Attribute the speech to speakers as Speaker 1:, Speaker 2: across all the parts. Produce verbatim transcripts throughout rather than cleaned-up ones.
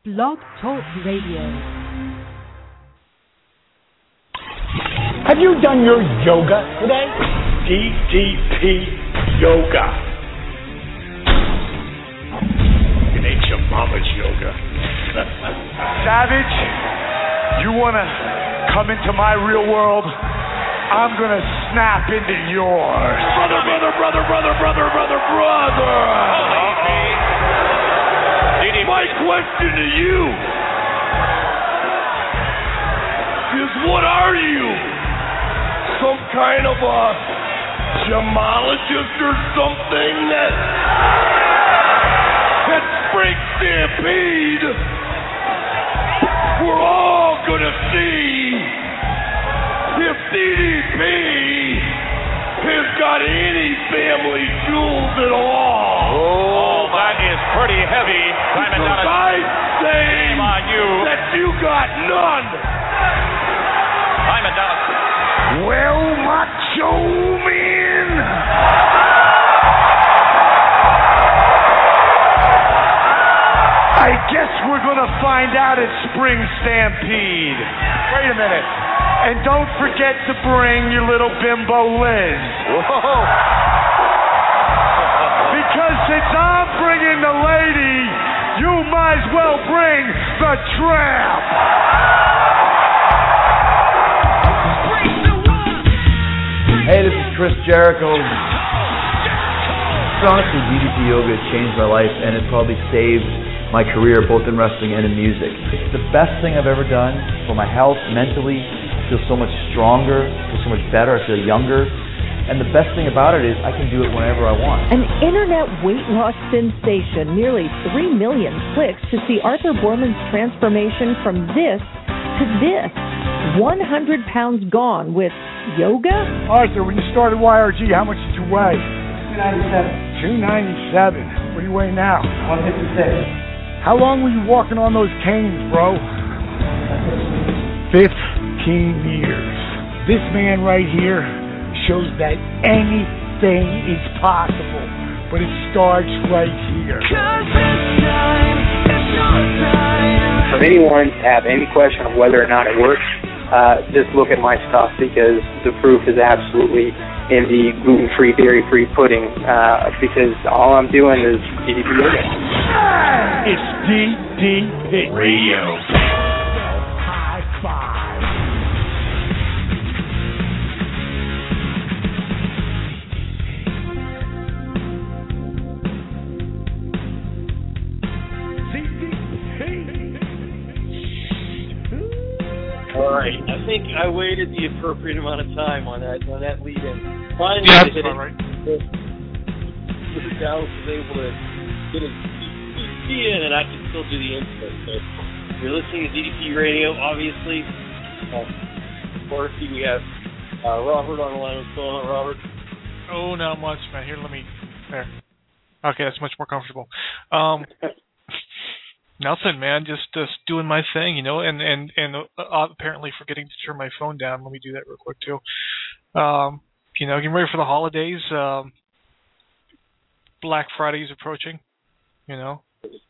Speaker 1: Blog Talk Radio.
Speaker 2: Have you done your yoga today? D D P Yoga. It ain't your mama's yoga.
Speaker 3: Savage, you want to come into my real world? I'm going to snap into yours.
Speaker 2: Brother, brother, brother, brother, brother, brother, brother. My question to you is, what are you? Some kind of a gemologist or something that at Spring Stampede we're all gonna see if D D P has got any family jewels at all.
Speaker 4: Oh, that is pretty heavy.
Speaker 2: Because I say
Speaker 4: on you.
Speaker 2: that you got none.
Speaker 4: Simon Dallas.
Speaker 2: Well, Macho Man,
Speaker 3: I guess we're going to find out at Spring Stampede. Wait a minute. And don't forget to bring your little bimbo Liz.
Speaker 4: Whoa.
Speaker 3: Because since I'm bringing the lady, you might as well bring the tramp.
Speaker 5: Hey, this is Chris Jericho. Honestly, D D P Yoga has changed my life, and it probably saved my career both in wrestling and in music. It's the best thing I've ever done for my health, mentally. I feel so much stronger, I feel so much better, I feel younger. And the best thing about it is I can do it whenever I want.
Speaker 1: An internet weight loss sensation, nearly three million clicks to see Arthur Borman's transformation from this to this. one hundred pounds gone with yoga?
Speaker 3: Arthur, when you started Y R G, how much did you weigh?
Speaker 5: two ninety-seven.
Speaker 3: two ninety-seven. What do you weigh now?
Speaker 5: one fifty-six.
Speaker 3: How long were you walking on those canes, bro? Fifteen years. This man right here shows that anything is possible, but it starts right here.
Speaker 6: For anyone to have any question of whether or not it works, uh, just look at my stuff, because the proof is absolutely in the gluten-free, dairy-free pudding, uh, because all I'm doing is D D P yoga.
Speaker 2: it's D D P Radio. High five.
Speaker 7: All right, I think I waited the appropriate amount of time on that on that lead in. Finally,
Speaker 8: yeah,
Speaker 7: hit
Speaker 8: that's
Speaker 7: it.
Speaker 8: all right.
Speaker 7: Mister Dallas was able to get his key in, and I can still do the input. So you're listening to D D P Radio, obviously. Uh, of course, we have uh, Robert on the line. What's going on, Robert?
Speaker 8: Oh, not much, man. Here, let me. There. Okay, that's much more comfortable. Um. Nothing, man. Just just doing my thing, you know, and and and uh, apparently forgetting to turn my phone down. Let me do that real quick too. Um, you know, getting ready for the holidays. Um, Black Friday is approaching. You know.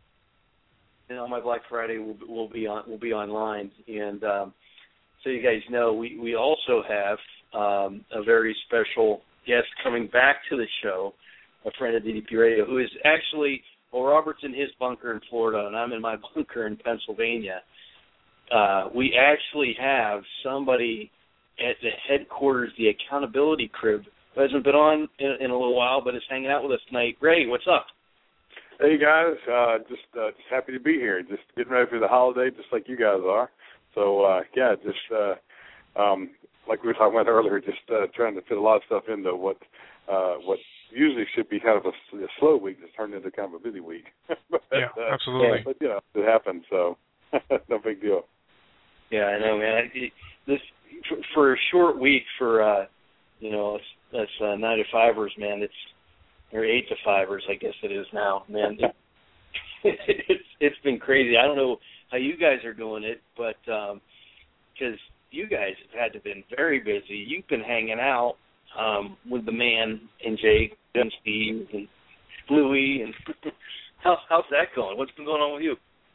Speaker 7: You know, my Black Friday will will be on will be online, and um, so you guys know, we we also have um, a very special guest coming back to the show, a friend of D D P Radio, who is actually. Well, Robert's in his bunker in Florida, and I'm in my bunker in Pennsylvania. Uh, we actually have somebody at the headquarters, the accountability crib, who hasn't been on in, in a little while, but is hanging out with us tonight. Ray, what's up?
Speaker 9: Hey, guys. Uh, just uh, just happy to be here. Just getting ready for the holiday, just like you guys are. So, uh, yeah, just uh, um, like we were talking about earlier, just uh, trying to fit a lot of stuff into what uh, what usually should be kind of a, a slow week that's turned into kind of a busy week. but,
Speaker 8: yeah,
Speaker 9: uh,
Speaker 8: absolutely.
Speaker 9: But, you know, it happens, so no big deal.
Speaker 7: Yeah, I know, man. This for a short week for, uh, you know, us, us uh, nine to fivers, man, it's, or eight to fivers, I guess it is now, man. It, it's It's been crazy. I don't know how you guys are doing it, but because um, you guys have had to been very busy. You've been hanging out um, with the man and Jake and Steve and Louie. And how, how's that going? What's been going on with you?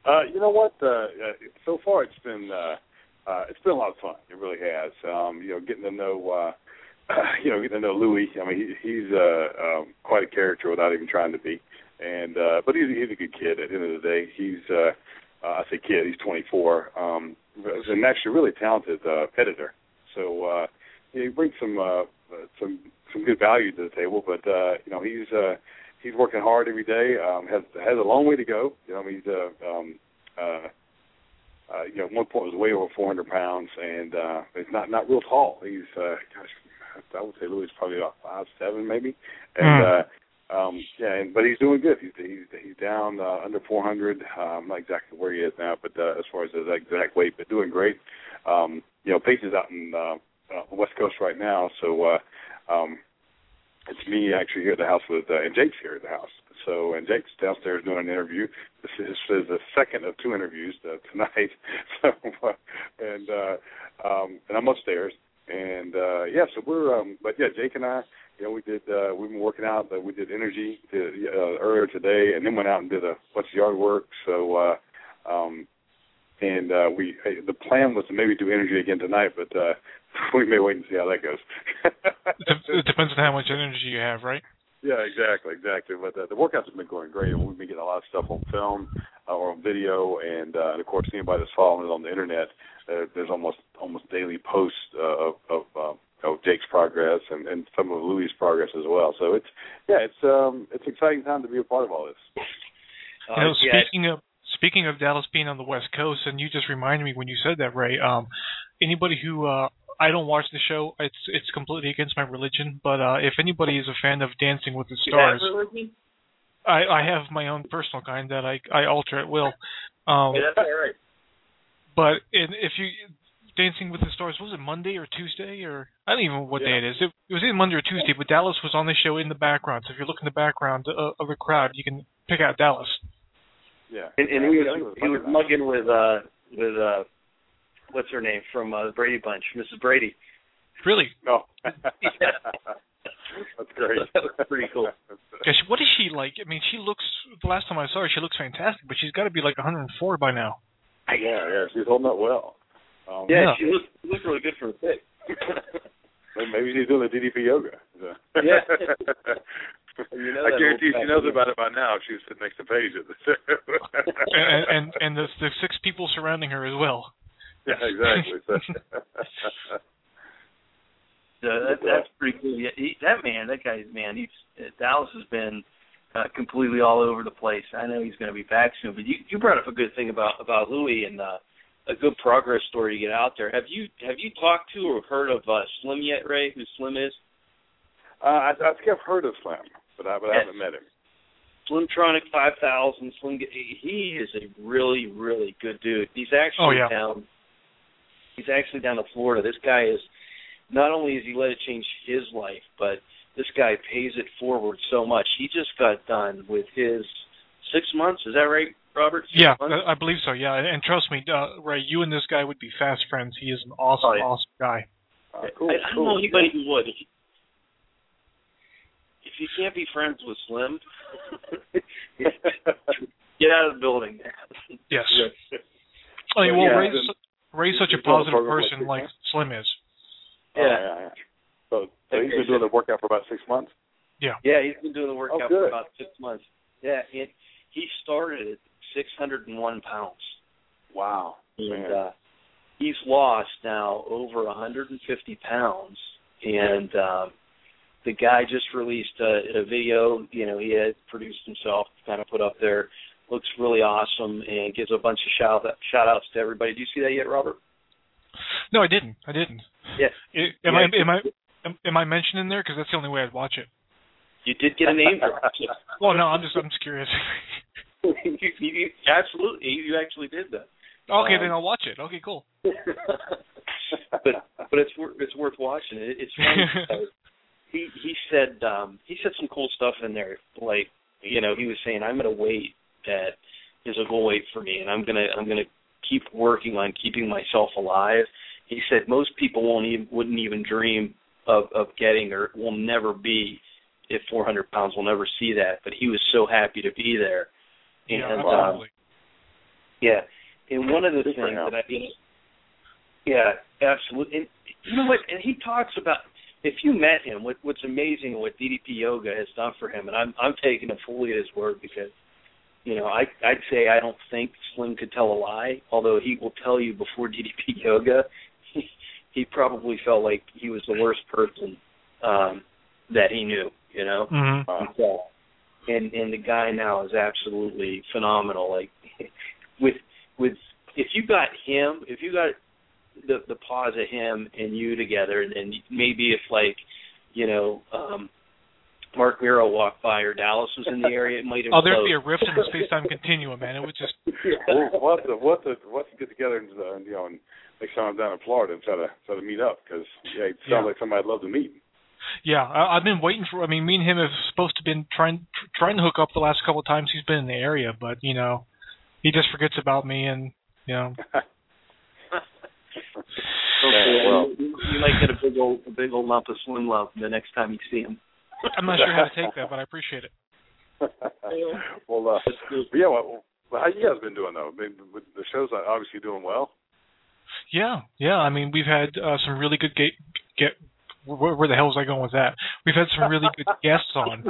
Speaker 9: Uh, you know what? Uh, uh, so far, it's been uh, uh, it's been a lot of fun. It really has. Um, you know, getting to know uh, you know getting to know Louis. I mean, he, he's uh, um, quite a character without even trying to be. And uh, but he's he's a good kid. At the end of the day, he's uh, uh, I say kid. He's twenty-four. Um, and actually, a really talented uh, editor. So uh, he brings some uh, some some good value to the table. But uh, you know, he's uh, he's working hard every day. Um, has has a long way to go. You know, he's uh, um, uh, uh, you know, at one point was way over four hundred pounds, and uh, he's not not real tall. He's uh, gosh, I would say Louis is probably about five seven maybe, and. Mm. Uh, Um, yeah, and, but he's doing good. He's he's, he's down uh, under four hundred. Uh, I'm not exactly where he is now, but uh, as far as his exact weight, but doing great. Um, you know, Pace is out in uh, uh, the West Coast right now, so uh, um, it's me actually here at the house with, uh, and Jake's here at the house. So, and Jake's downstairs doing an interview. This is, this is the second of two interviews uh, tonight. so, uh, and uh, um, and I'm upstairs, and uh, yeah, so we're, um, but yeah, Jake and I. You know, we did. Uh, we've been working out. But we did energy did, uh, earlier today, and then went out and did a bunch of yard work. So, uh, um, and uh, we the plan was to maybe do energy again tonight, but uh, we may wait and see how that goes.
Speaker 8: It depends on how much energy you have, right?
Speaker 9: Yeah, exactly, exactly. But uh, the workouts have been going great, and we've been getting a lot of stuff on film uh, or on video, and, uh, and of course, anybody that's following it on the internet, uh, there's almost almost daily posts uh, of. of uh, Of Jake's progress and, and some of Louis' progress as well. So it's yeah, it's um it's an exciting time to be a part of all this.
Speaker 8: Uh, you know, speaking yeah. of speaking of Dallas being on the West Coast, and you just reminded me when you said that, Ray. Um, anybody who uh, I don't watch the show, it's it's completely against my religion. But uh, if anybody is a fan of Dancing with the Stars, I, I have my own personal kind that I I alter at will. Um,
Speaker 7: yeah, that's all right.
Speaker 8: But in, if you Dancing with the Stars, was it Monday or Tuesday, or I don't even know what yeah. day it is. It, it was either Monday or Tuesday, but Dallas was on the show in the background. So if you look in the background uh, of the crowd, you can pick out Dallas.
Speaker 9: Yeah,
Speaker 7: and, and he was he was mugging with uh with uh what's her name from uh, the Brady Bunch, Missus Brady.
Speaker 8: Really?
Speaker 9: No.
Speaker 7: yeah.
Speaker 9: That's great.
Speaker 7: That was pretty cool.
Speaker 8: Yeah, she, what is she like? I mean, she looks. The last time I saw her, she looks fantastic, but she's got to be like one hundred four by now.
Speaker 9: Yeah, yeah, she's holding up well.
Speaker 7: Um, yeah, yeah, she looks look really good for a pick.
Speaker 9: Maybe she's doing the D D P yoga. So.
Speaker 7: Yeah.
Speaker 9: you know I guarantee she knows about it by now. She was sitting next to Paige at the show.
Speaker 8: and and, and the, the six people surrounding her as well.
Speaker 9: Yeah, exactly. So,
Speaker 7: so that, that's pretty cool. Yeah, he, that man, that guy, man, he's Dallas has been uh, completely all over the place. I know he's going to be back soon, but you you brought up a good thing about about Louis and. Uh, A good progress story to get out there. Have you have you talked to or heard of uh, Slim yet, Ray? Who Slim is?
Speaker 9: Uh, I, I think I've heard of Slim, but I, but yes. I haven't met him.
Speaker 7: Slimtronic five thousand. Slim. He is a really really good dude. He's actually
Speaker 8: oh, yeah.
Speaker 7: down. He's actually down to Florida. This guy is not only has he let it change his life, but this guy pays it forward so much. He just got done with his six months. Is that right? Robert?
Speaker 8: Yeah, I believe so, yeah. And trust me, uh, Ray, you and this guy would be fast friends. He is an awesome, oh, yeah. awesome guy.
Speaker 9: Uh, cool,
Speaker 7: I, I don't
Speaker 9: cool.
Speaker 7: know anybody who would. If you can't be friends with Slim, get out of the building.
Speaker 8: Yes. I mean, well, yeah, Ray's, Ray's such a positive person like Slim is.
Speaker 9: Yeah. Oh, yeah, yeah. So, so he's been doing the workout for about six months?
Speaker 8: Yeah.
Speaker 7: Yeah, he's been doing the workout
Speaker 9: oh,
Speaker 7: for about six months. Yeah, and he started at six hundred one pounds.
Speaker 9: Wow.
Speaker 7: And uh, he's lost now over one hundred fifty pounds. And uh, the guy just released a, a video, you know, he had produced himself, kind of put up there. Looks really awesome and gives a bunch of shout, shout outs to everybody. Do you see that yet, Robert?
Speaker 8: No, I didn't. I didn't.
Speaker 7: Yeah.
Speaker 8: It, am, yeah. I, am I am, am I mentioned in there? Because that's the only way I'd watch it.
Speaker 7: You did get a name for it.
Speaker 8: Well, no, I'm just I'm just curious.
Speaker 7: you, you, you, absolutely, you actually did that.
Speaker 8: Okay,
Speaker 7: um,
Speaker 8: then I'll watch it. Okay, cool.
Speaker 7: but but it's worth it's worth watching. It, it's funny. he he said um, he said some cool stuff in there. Like, you know, he was saying, I'm going to weight that is a goal weight for me, and I'm gonna I'm gonna keep working on keeping myself alive. He said most people won't even wouldn't even dream of of getting or will never be at four hundred pounds. Will never see that. But he was so happy to be there. And,
Speaker 8: yeah,
Speaker 7: um, Yeah, and one of the things that I think, yeah, absolutely. And you know what? And he talks about, if you met him, what, what's amazing, what D D P Yoga has done for him, and I'm I'm taking him fully at his word because, you know, I I'd say I don't think Slim could tell a lie, although he will tell you before D D P Yoga, he, he probably felt like he was the worst person um, that he knew, you know.
Speaker 8: Mm-hmm.
Speaker 7: Um, so, and and the guy now is absolutely phenomenal. Like with with if you got him, if you got the the pause of him and you together, and, and maybe if like, you know, um, Mark Miro walked by or Dallas was in the area, it might have.
Speaker 8: Oh, there'd be a rift in the space-time continuum, man. It would just.
Speaker 9: We'll, we'll have to we'll have to we'll have to get together and uh, you know and next time I'm down in Florida and try to try to meet up because yeah, it sounds
Speaker 8: Yeah.
Speaker 9: like somebody I'd love to meet.
Speaker 8: Yeah, I, I've been waiting for. I mean, me and him have supposed to been trying trying to hook up the last couple of times he's been in the area, but you know, he just forgets about me, and you know.
Speaker 7: Okay, well, you, you might get a big old a big old lump of Slim love the next time you see him.
Speaker 8: I'm not sure how to take that, but I appreciate it.
Speaker 9: well, uh, yeah. Well, how you guys been doing though? I mean, with the show's obviously doing well.
Speaker 8: Yeah, yeah. I mean, we've had uh, some really good get get. Where, where the hell was I going with that? We've had some really good guests on.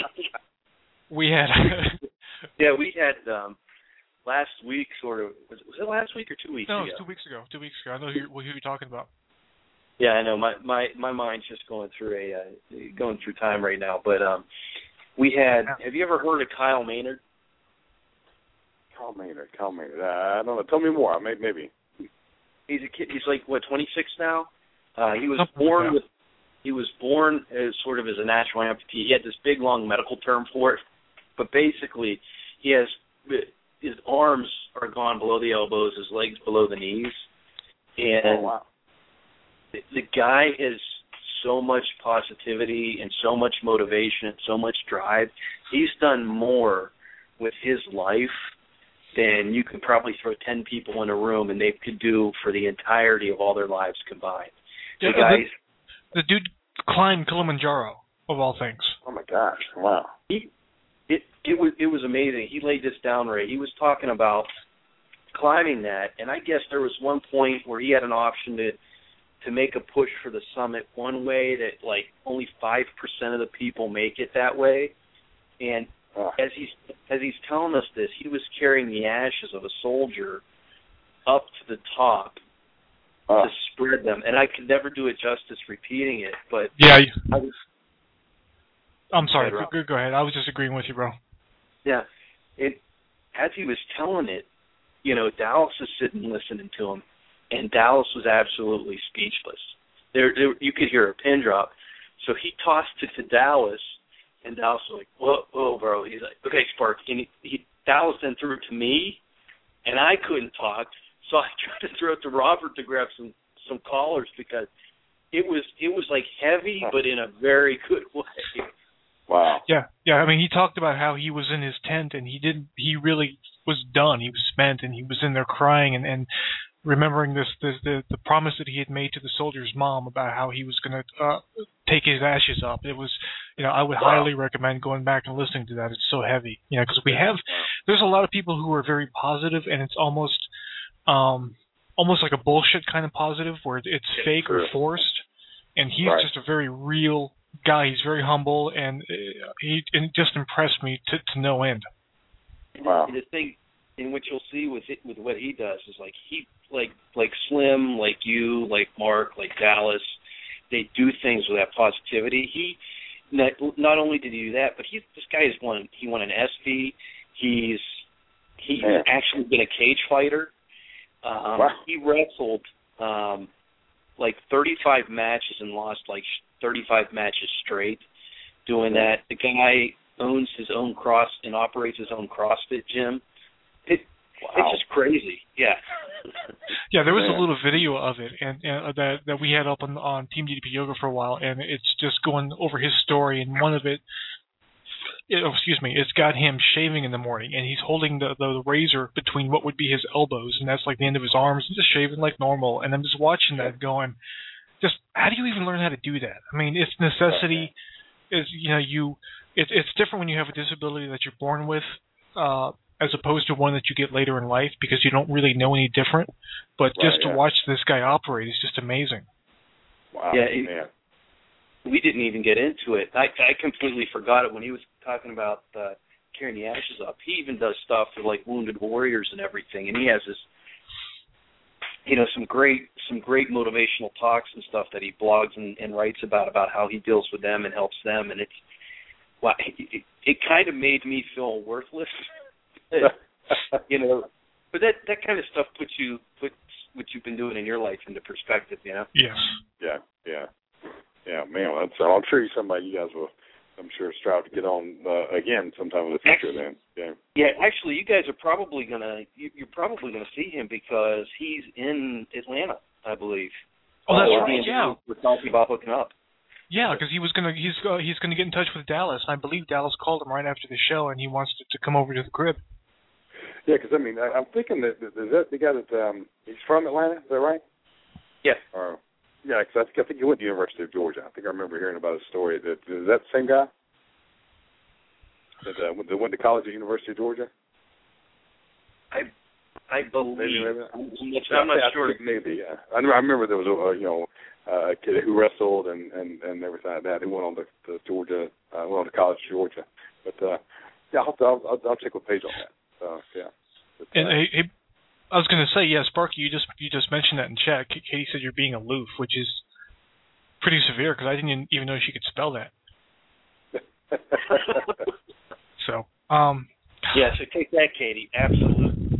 Speaker 8: We had.
Speaker 7: yeah, we had um, last week, sort of. Was, was it last week or two weeks
Speaker 8: no,
Speaker 7: ago?
Speaker 8: No, it was two weeks ago. Two weeks ago. I know who, who you're talking about.
Speaker 7: Yeah, I know. My my my mind's just going through a uh, going through time right now. But um, we had. Have you ever heard of Kyle Maynard?
Speaker 9: Kyle Maynard. Kyle Maynard. Uh, I don't know. Tell me more. Maybe. maybe.
Speaker 7: He's a kid. He's like what, twenty-six now. Uh, he was
Speaker 8: Something
Speaker 7: born
Speaker 8: like
Speaker 7: with. He was born as sort of as a natural amputee. He had this big, long medical term for it, but basically, he has his arms are gone below the elbows, his legs below the knees, and
Speaker 9: oh, wow.
Speaker 7: the, the guy has so much positivity and so much motivation and so much drive. He's done more with his life than you could probably throw ten people in a room and they could do for the entirety of all their lives combined.
Speaker 8: Yeah,
Speaker 7: the guys.
Speaker 8: The, the dude climbed Kilimanjaro, of all things.
Speaker 9: Oh my gosh! Wow.
Speaker 7: He, it it was it was amazing. He laid this down, Ray. He was talking about climbing that, and I guess there was one point where he had an option to to make a push for the summit one way that like only five percent of the people make it that way. And
Speaker 9: oh.
Speaker 7: as he's as he's telling us this, he was carrying the ashes of a soldier up to the top.
Speaker 9: Oh.
Speaker 7: To spread them, and I could never do it justice repeating it, but
Speaker 8: yeah,
Speaker 7: I was,
Speaker 8: I'm sorry.
Speaker 7: Go,
Speaker 8: go, go ahead. I was just agreeing with you, bro.
Speaker 7: Yeah, it as he was telling it, you know, Dallas was sitting listening to him, and Dallas was absolutely speechless. There, there you could hear a pin drop. So he tossed it to Dallas, and Dallas was like, "Whoa, whoa, bro!" He's like, "Okay, Spark." And he, he Dallas then threw it to me, and I couldn't talk. So I tried to throw it to Robert to grab some, some callers because it was it was like heavy, but in a very good way.
Speaker 9: Wow.
Speaker 8: Yeah, yeah. I mean, he talked about how he was in his tent and he didn't. He really was done. He was spent, and he was in there crying and, and remembering this, this the the promise that he had made to the soldier's mom about how he was going to uh, take his ashes up. It was, you know, I would wow. highly recommend going back and listening to that. It's so heavy, you know, because we have there's a lot of people who are very positive, and it's almost. Um, almost like a bullshit kind of positive where it's
Speaker 9: yeah,
Speaker 8: fake
Speaker 9: true.
Speaker 8: or forced, and he's
Speaker 9: right.
Speaker 8: just a very real guy. He's very humble, and uh, he and it just impressed me to, to no end.
Speaker 9: Wow.
Speaker 7: And the thing in which you'll see with it, with what he does is like he like like Slim, like you, like Mark, like Dallas, they do things with that positivity. He not, not only did he do that, but he this guy has won. He won an S V. He's he's
Speaker 9: yeah.
Speaker 7: actually been a cage fighter. Um,
Speaker 9: wow.
Speaker 7: He wrestled um, like thirty-five matches and lost like thirty-five matches straight doing that. The guy owns his own cross and operates his own CrossFit gym. It, wow. It's just crazy. Yeah.
Speaker 8: Yeah, there was a little video of it and, and that that we had up on on Team D D P Yoga for a while, and it's just going over his story. And one of it. It, oh, excuse me, it's got him shaving in the morning, and he's holding the, the, the razor between what would be his elbows, and that's like the end of his arms, and just shaving like normal. And I'm just watching that going, just how do you even learn how to do that? I mean, it's necessity. Is you know you, it, it's different when you have a disability that you're born with, uh, as opposed to one that you get later in life because you don't really know any different. But
Speaker 9: Right,
Speaker 8: just to
Speaker 9: yeah.
Speaker 8: watch this guy operate is just amazing.
Speaker 9: Wow.
Speaker 7: Yeah, it-
Speaker 9: man.
Speaker 7: We didn't even get into it. I, I completely forgot it when he was talking about uh, carrying the ashes up. He even does stuff for like Wounded Warriors and everything, and he has this, you know, some great some great motivational talks and stuff that he blogs and, and writes about about how he deals with them and helps them, and it's well, it, it kind of made me feel worthless, you know. But that that kind of stuff puts you puts what you've been doing in your life into perspective, you know.
Speaker 8: Yes.
Speaker 9: Yeah, yeah, yeah, man. Well, that's, I'm sure he's somebody you guys will, I'm sure, strive to get on uh, again sometime in the future. Then, yeah.
Speaker 7: Yeah, actually, you guys are probably gonna you, you're probably gonna see him because he's in Atlanta, I believe.
Speaker 8: Oh, that's
Speaker 7: Or
Speaker 8: right.
Speaker 7: he and
Speaker 8: Yeah.
Speaker 7: We're talking about hooking up.
Speaker 8: Yeah, because he was gonna he's uh, he's gonna get in touch with Dallas. I believe Dallas called him right after the show, and he wants to, to come over to the crib.
Speaker 9: Yeah, because I mean, I, I'm thinking that is that the guy that um, he's from Atlanta? Is that right?
Speaker 7: Yeah.
Speaker 9: Or yeah, because I think I think he went to the University of Georgia. I think I remember hearing about his story. That is that the same guy that uh, went, that went to college at the University of Georgia?
Speaker 7: I I believe.
Speaker 9: Maybe, maybe.
Speaker 7: I'm, I'm not
Speaker 9: I
Speaker 7: sure.
Speaker 9: think maybe. Yeah. I remember, I remember there was a uh, you know uh, a kid who wrestled and, and, and everything like that. He went on to, to Georgia, uh, went on to college in Georgia. But uh, yeah, I'll, I'll I'll I'll check with Paige on that. So yeah. But, uh,
Speaker 8: And hey, hey, I was going to say, yeah, Sparky, you just you just mentioned that in chat. Katie said you're being aloof, which is pretty severe because I didn't even know she could spell that. So, um,
Speaker 7: yeah, so take that, Katie. Absolutely.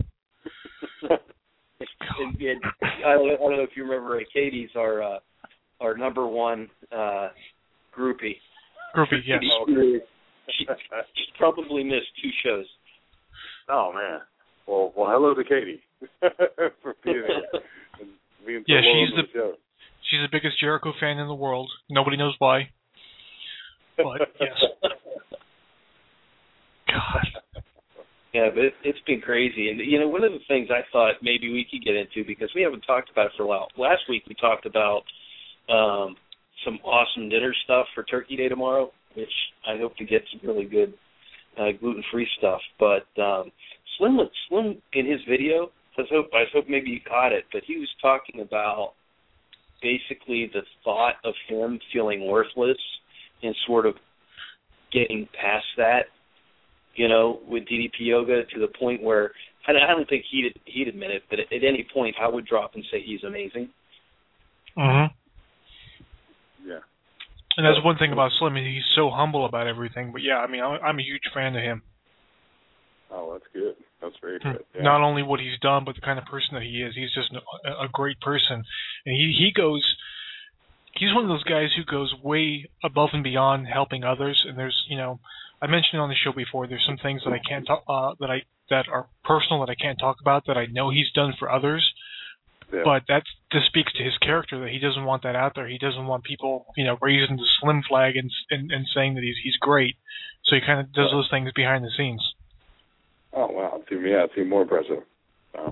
Speaker 7: and, and, I, don't, I don't know if you remember, uh, Katie's our uh, our number one uh, groupie.
Speaker 8: Groupie, yes.
Speaker 7: She, she, she probably missed two shows.
Speaker 9: Oh man. Well, well, hello to Katie for being here. And being so
Speaker 8: yeah,
Speaker 9: loyal
Speaker 8: she's
Speaker 9: to
Speaker 8: the,
Speaker 9: the show.
Speaker 8: she's the biggest Jericho fan in the world. Nobody knows why, but yes. God.
Speaker 7: Yeah, but it, it's been crazy. And, you know, one of the things I thought maybe we could get into, because we haven't talked about it for a while. Last week we talked about um, some awesome dinner stuff for Turkey Day tomorrow, which I hope to get some really good uh, gluten-free stuff. But um, Slim, Slim, in his video, I hope, I hope maybe you caught it, but he was talking about basically the thought of him feeling worthless and sort of getting past that, you know, with D D P Yoga to the point where I don't think he'd he'd admit it, but at any point I would drop and say he's amazing.
Speaker 8: Mhm.
Speaker 9: Yeah.
Speaker 8: And that's one thing about Slim. He's so humble about everything. But yeah, I mean, I'm, I'm a huge fan of him.
Speaker 9: Oh, that's good. That's very good. Yeah.
Speaker 8: Not only what he's done, but the kind of person that he is. He's just a, a great person, and he he goes. He's one of those guys who goes way above and beyond helping others. And there's, you know, I mentioned on the show before, there's some things that I can't talk, uh, that I that are personal that I can't talk about that I know he's done for others.
Speaker 9: Yeah.
Speaker 8: But that just speaks to his character that he doesn't want that out there. He doesn't want people, you know, raising the Slim flag and and, and saying that he's he's great. So he kind of does those things behind the scenes.
Speaker 9: Oh wow, it's even, yeah, it's even more impressive. Uh,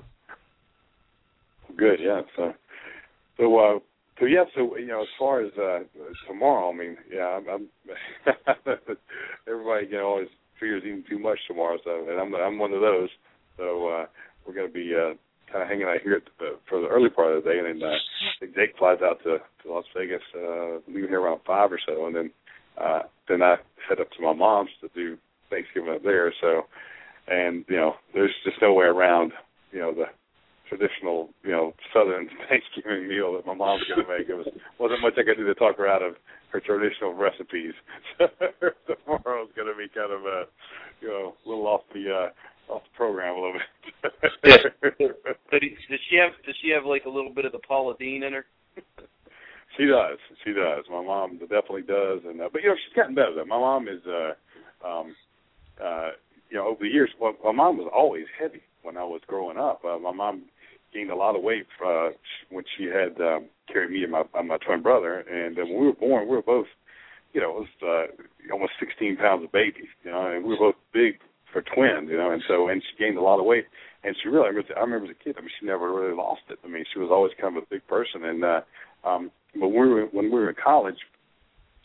Speaker 9: good, yeah. So, so, uh, so yeah. So you know, as far as uh, tomorrow, I mean, yeah, I'm, I'm everybody you know always fears eating too much tomorrow. So, and I'm I'm one of those. So uh, we're going to be uh, kind of hanging out here at the, for the early part of the day, and then uh, I think Jake flies out to, to Las Vegas, uh, leaving here around five or so, and then uh, then I head up to my mom's to do Thanksgiving up there. So. And, you know, there's just no way around, you know, the traditional, you know, Southern Thanksgiving meal that my mom's going to make. It was, wasn't much I could do to talk her out of her traditional recipes. So tomorrow's going to be kind of, a, you know, a little off the uh, off the program a little bit.
Speaker 7: But does she have does she have like a little bit of the Paula Deen in her?
Speaker 9: She does. She does. My mom definitely does. And uh, but, you know, she's gotten better. My mom is, uh, um, uh, you know, over the years, well, my mom was always heavy when I was growing up. Uh, my mom gained a lot of weight uh, when she had um, carried me and my, uh, my twin brother. And uh, when we were born, we were both, you know, it was uh, almost sixteen pounds of babies, you know, and we were both big for twins, you know, and so, and she gained a lot of weight. And she really, I remember as a kid, I mean, she never really lost it. I mean, she was always kind of a big person. And, uh, um, but when we were, when we were in college,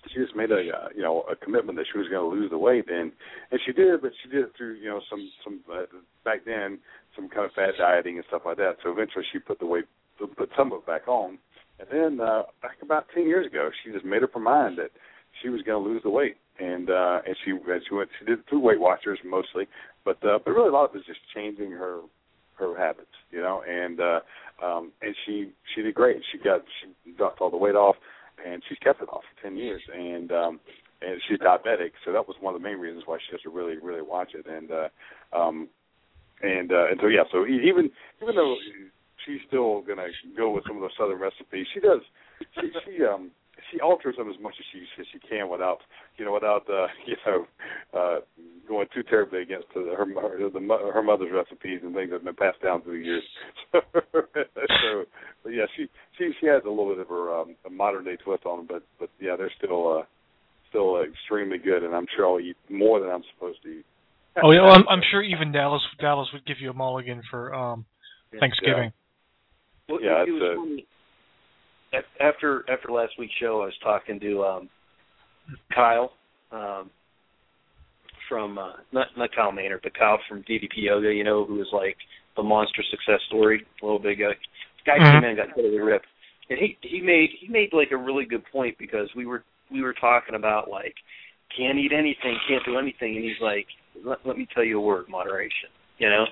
Speaker 9: she just made a uh, you know a commitment that she was going to lose the weight, and and she did, but she did it through you know some some uh, back then some kind of fad dieting and stuff like that. So eventually she put the weight put some of it back on, and then uh, back about ten years ago she just made up her mind that she was going to lose the weight, and uh, and she and she went she did it through Weight Watchers mostly, but uh, but really a lot of it was just changing her her habits, you know, and uh, um, and she she did great. She got she dropped all the weight off. And she's kept it off for ten years, and um, and she's diabetic, so that was one of the main reasons why she has to really, really watch it. And uh, um, and uh, and so yeah, so even even though she's still gonna go with some of those southern recipes, she does she she um she alters them as much as she as she can without you know without uh, you know uh, going too terribly against her her, the, her mother's recipes and things that have been passed down through the years. So, but yeah, she, she she has a little bit of her um, a modern day twist on them, but but yeah, they're still uh, still uh, extremely good, and I'm sure I'll eat more than I'm supposed to eat.
Speaker 8: Oh yeah, well, I'm, I'm sure even Dallas Dallas would give you a mulligan for um, Thanksgiving.
Speaker 7: Yeah, well,
Speaker 9: yeah
Speaker 7: it, it was funny. After after last week's show, I was talking to um, Kyle um, from uh, not not Kyle Maynard, but Kyle from D D P Yoga. You know, who was like the monster success story, a little big guy. Guy
Speaker 8: mm-hmm.
Speaker 7: came in and got totally ripped, and he he made he made like a really good point because we were we were talking about like can't eat anything, can't do anything, and he's like, let, let me tell you a word, moderation. You know.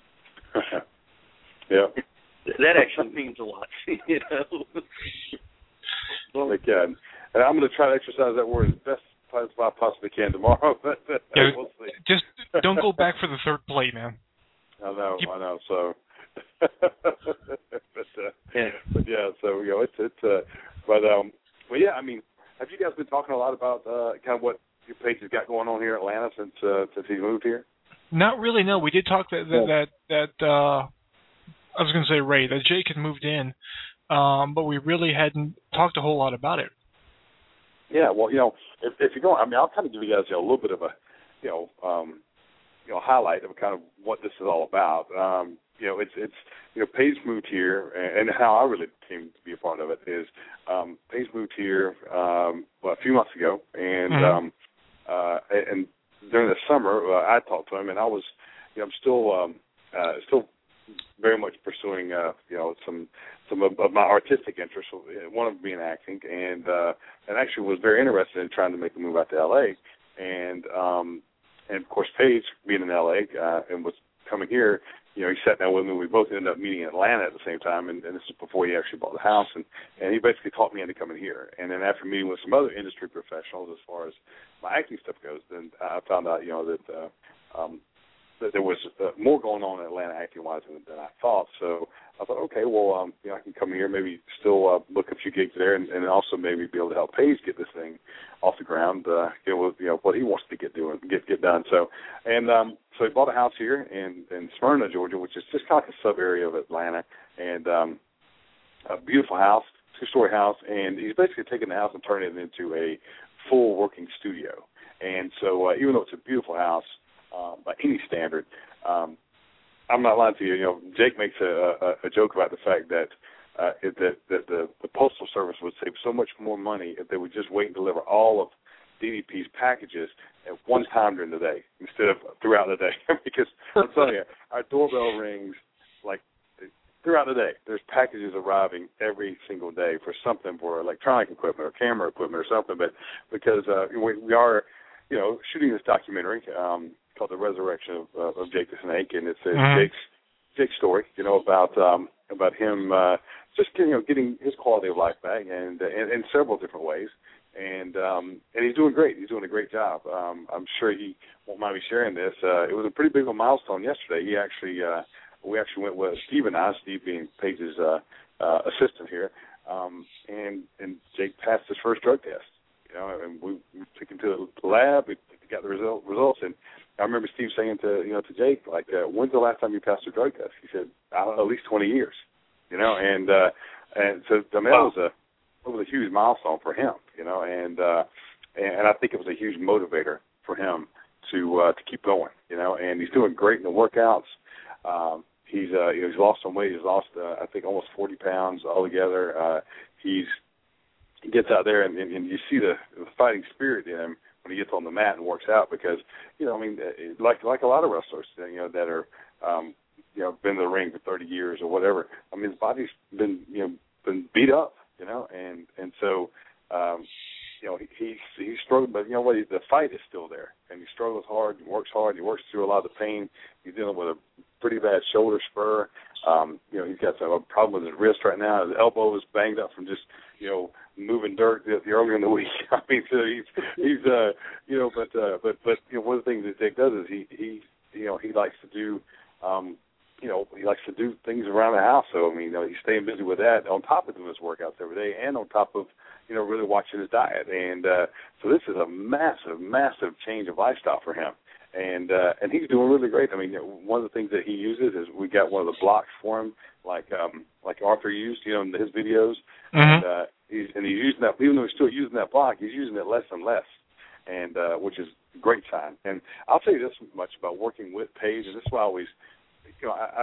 Speaker 9: Yeah.
Speaker 7: That actually means a lot, you know.
Speaker 9: Well, again, and I'm going to try to exercise that word as best as I possibly can tomorrow. But
Speaker 8: yeah,
Speaker 9: we'll see.
Speaker 8: Just don't go back for the third plate, man.
Speaker 9: I know,
Speaker 8: you...
Speaker 9: I know. So, but, uh,
Speaker 7: yeah.
Speaker 9: but yeah, so you know, it's it's. Uh, but um, well, yeah. I mean, have you guys been talking a lot about uh, kind of what your page has got going on here in Atlanta since uh, since he moved here?
Speaker 8: Not really. No, we did talk that that yeah. that. that uh, I was going to say Ray, that Jake had moved in, um, but we really hadn't talked a whole lot about it.
Speaker 9: Yeah, well, you know, if, if you're going, I mean, I'll kind of give you guys you know, a little bit of a, you know, um, you know, highlight of kind of what this is all about. Um, you know, it's it's you know, Paige moved here, and, and how I really came to be a part of it is um, Paige moved here um, well, a few months ago, and
Speaker 8: mm-hmm.
Speaker 9: um, uh, and during the summer, uh, I talked to him, and I was, you know, I'm still um, uh, still. very much pursuing, uh, you know, some some of, of my artistic interests. One of them being acting, and uh, and actually was very interested in trying to make a move out to L A. And um, and of course, Paige being in L A uh, and was coming here, you know, he sat down with me. We both ended up meeting in Atlanta at the same time, and, and this is before he actually bought the house. And, and he basically talked me into coming here. And then after meeting with some other industry professionals as far as my acting stuff goes, then I found out, you know, that. Uh, um, that there was uh, more going on in Atlanta acting-wise than, than I thought. So I thought, okay, well, um, you know, I can come here, maybe still uh, book a few gigs there, and, and also maybe be able to help Paige get this thing off the ground, uh, get with, you know, what he wants to get doing, get get done. So, and um, so he bought a house here in, in Smyrna, Georgia, which is just kind of like a sub-area of Atlanta, and um, a beautiful house, two-story house, and he's basically taken the house and turned it into a full working studio. And so uh, even though it's a beautiful house, Um, by any standard, um, I'm not lying to you. You know, Jake makes a, a, a joke about the fact that uh, it, that, that the, the Postal Service would save so much more money if they would just wait and deliver all of D D P's packages at one time during the day instead of throughout the day. Because I'm telling you, our doorbell rings like throughout the day. There's packages arriving every single day for something, for electronic equipment or camera equipment or something. But because uh, we, we are, you know, shooting this documentary. Um, called The Resurrection of, uh, of Jake the Snake, and it's uh, mm-hmm. Jake's Jake's story, you know, about um, about him uh, just you know getting his quality of life back, and uh, in, in several different ways, and um, and he's doing great. He's doing a great job. Um, I'm sure he won't mind me sharing this. Uh, it was a pretty big milestone yesterday. He actually uh, we actually went with Steve and I, Steve being Paige's uh, uh, assistant here, um, and and Jake passed his first drug test. You know, and we, we took him to the lab. We got the result, results, and I remember Steve saying to you know to Jake, like, uh, when's the last time you passed a drug test? He said, I don't know, at least twenty years. You know, and uh, and so I mean, that was a it was a huge milestone for him. You know, and uh, and I think it was a huge motivator for him to uh, to keep going. You know, and he's doing great in the workouts. Um, he's uh, you know, he's lost some weight. He's lost uh, I think almost forty pounds altogether. Uh, he's he gets out there and, and, and you see the, the fighting spirit in him when he gets on the mat and works out because, you know, I mean, like like a lot of wrestlers, you know, that are, um, you know, been in the ring for thirty years or whatever. I mean, his body's been, you know, been beat up, you know, and, and so, um, you know, he, he's, he's struggling, but you know what, he, the fight is still there, and he struggles hard, he works hard, he works through a lot of the pain. He's dealing with a pretty bad shoulder spur. Um, you know, he's got some a problem with his wrist right now. His elbow is banged up from just, you know, moving dirt the, the earlier in the week. I mean, so he's, he's, uh, you know, but, uh, but, but, you know, one of the things that Dick does is he, he, you know, he likes to do, um, you know, he likes to do things around the house. So, I mean, you know, he's staying busy with that on top of doing his workouts every day and on top of, you know, really watching his diet. And uh, so this is a massive, massive change of lifestyle for him. And uh, and he's doing really great. I mean, one of the things that he uses is we got one of the blocks for him, like um, like Arthur used, you know, in his videos. Mm-hmm. And uh, he's and he's using that, even though he's still using that block, he's using it less and less, and uh, which is a great sign. And I'll tell you this much about working with Paige, and this is why I always, you know, I, I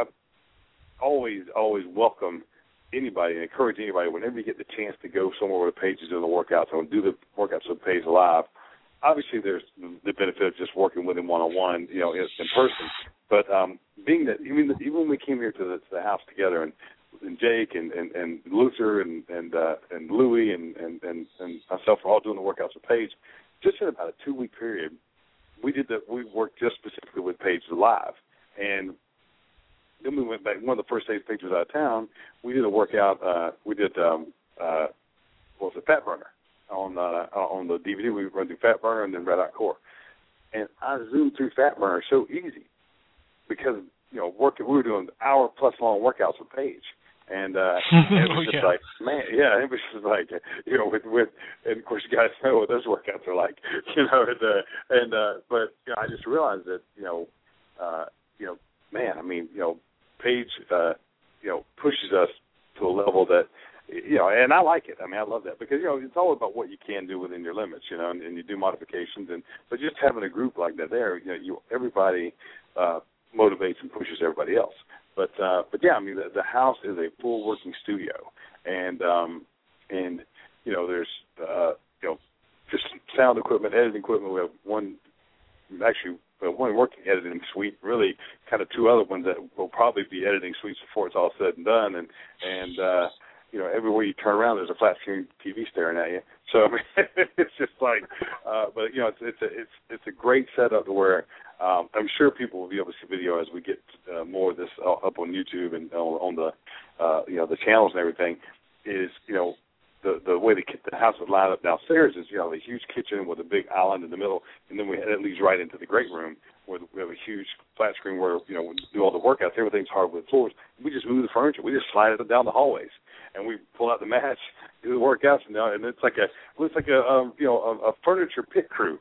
Speaker 9: always always welcome anybody and encourage anybody whenever you get the chance to go somewhere where Paige is doing the workouts and do the workouts with Paige live. Obviously, there's the benefit of just working with him one-on-one, you know, in, in person. But um, being that even even when we came here to the, to the house together, and, and Jake and, and, and Luther and and, uh, and Louie and, and, and, and myself were all doing the workouts with Paige, just in about a two-week period, we did the we worked just specifically with Paige live. And then we went back. One of the first days Paige was out of town, we did a workout. Uh, we did um, uh, what was it, Fat Burner. On uh, on the D V D, we run through Fat Burner and then Red Hot Core, and I zoomed through Fat Burner so easy because you know work, we were doing hour plus long workouts with Paige, and, uh, and it was
Speaker 8: oh,
Speaker 9: just
Speaker 8: yeah.
Speaker 9: like man, yeah, it was just like you know with with and of course you guys know what those workouts are like, you know, and uh, and uh, but you know I just realized that you know uh, you know man, I mean you know Paige uh, you know pushes us to a level that. You know, and I like it. I mean, I love that because, you know, it's all about what you can do within your limits, you know, and, and you do modifications. And but just having a group like that there, you know, you everybody uh, motivates and pushes everybody else. But, uh, but yeah, I mean, the, the house is a full working studio. And, um, and you know, there's, uh, you know, just sound equipment, editing equipment. We have one, actually, we have one working editing suite, really kind of two other ones that will probably be editing suites before it's all said and done. And, and, uh, you know, everywhere you turn around, there's a flat screen T V staring at you. So I mean, it's just like, uh, but you know, it's it's a, it's it's a great setup to where um, I'm sure people will be able to see video as we get uh, more of this up on YouTube and on, on the uh, you know the channels and everything. Is you know the the way the the house is lined up downstairs is you know a huge kitchen with a big island in the middle, and then we it leads right into the great room where we have a huge flat screen where you know we do all the workouts. Everything's hardwood floors. We just move the furniture. We just slide it down the hallways. And we pull out the mats, do the workouts, and, and it's like a looks like a um, you know a, a furniture pit crew.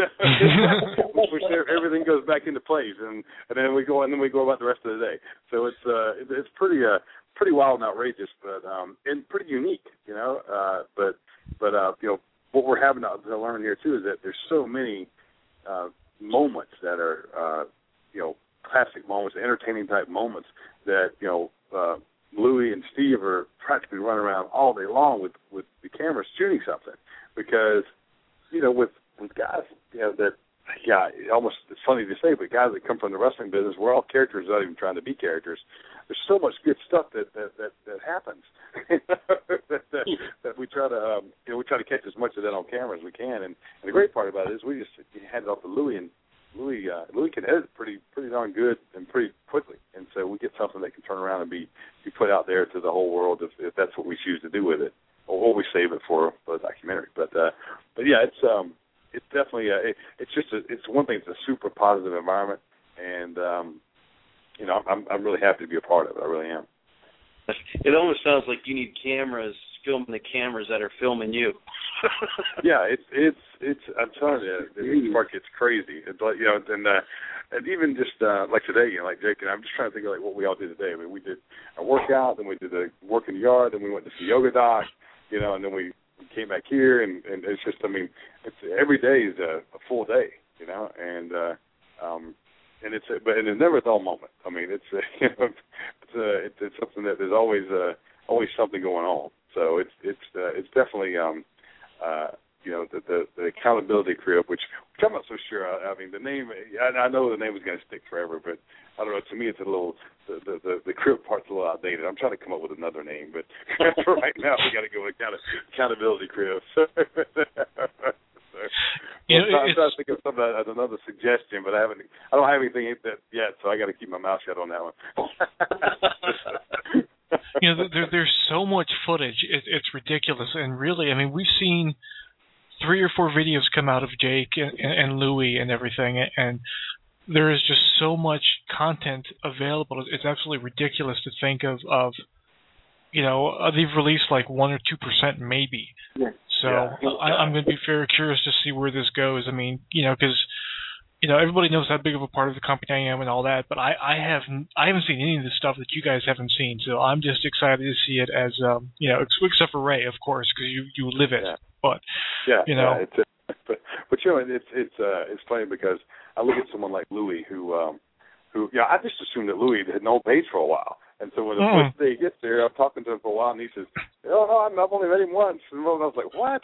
Speaker 9: Everything goes back into place, and, and then we go and then we go about the rest of the day. So it's uh, it, it's pretty uh, pretty wild and outrageous, but um, and pretty unique, you know. Uh, but but uh, you know what we're having to, to learn here too is that there's so many uh, moments that are uh, you know classic moments, entertaining type moments that you know. Uh, Louie and Steve are practically running around all day long with, with the cameras shooting something because, you know, with, with guys, you know, that, yeah, almost it's funny to say, but guys that come from the wrestling business, we're all characters without even trying to be characters. There's so much good stuff that that, that, that happens that, that, that we try to, um, you know, we try to catch as much of that on camera as we can. And, and the great part about it is we just hand it off to Louie and Louie, uh, Louie can edit pretty pretty darn good and pretty quickly, and so we get something that can turn around and be, be put out there to the whole world if, if that's what we choose to do with it, or we save it for, for a documentary. But uh, but yeah, it's um it's definitely uh, it, it's just a, it's one thing. It's a super positive environment, and um, you know I'm I'm really happy to be a part of it. I really am.
Speaker 7: It almost sounds like you need cameras filming the cameras that are filming you.
Speaker 9: yeah, it's it's it's. I'm telling you, the part gets crazy. It's like you know, and uh, and even just uh, like today, you know, like Jake and I'm just trying to think of like what we all did today. I mean, we did a workout, then we did a work in the yard, then we went to see Yoga Doc, you know, and then we came back here, and, and it's just, I mean, it's every day is a, a full day, you know, and uh, um, and it's a, but and it's never a dull moment. I mean, it's a, you know, it's a, it's, it's something that there's always uh, always something going on. So it's it's uh, it's definitely um, uh, you know the, the the accountability crib, which, which I'm not so sure. I, I mean, the name I, I know the name is going to stick forever, but I don't know. To me, it's a little the the, the, the crib part's a little outdated. I'm trying to come up with another name, but for right now, we got to go with account- accountability crib. So,
Speaker 8: you know,
Speaker 9: I'm trying to think of something as another suggestion, but I haven't. I don't have anything yet, so I got to keep my mouth shut on that one.
Speaker 8: You know, there, there's so much footage. It, it's ridiculous, and really, I mean, we've seen three or four videos come out of Jake and, and Louie and everything, and there is just so much content available. It's absolutely ridiculous to think of, of you know, uh, they've released like one or two percent maybe.
Speaker 9: Yeah.
Speaker 8: So
Speaker 9: yeah.
Speaker 8: I, I'm going to be very curious to see where this goes. I mean, you know, because you know everybody knows how big of a part of the company I am and all that, but I, I haven't I haven't seen any of the stuff that you guys haven't seen. So I'm just excited to see it as um, you know, except for Ray, of course, because you, you live it.
Speaker 9: Yeah.
Speaker 8: But
Speaker 9: yeah,
Speaker 8: you know,
Speaker 9: yeah, it's, uh, but but you know, it's it's uh, it's funny because I look at someone like Louie who um, who yeah, I just assumed that Louie had known Paige for a while. And so when the
Speaker 8: mm.
Speaker 9: first day he gets there, I'm talking to him for a while, and he says, "Oh no, I've only met him once." And I was like, "What?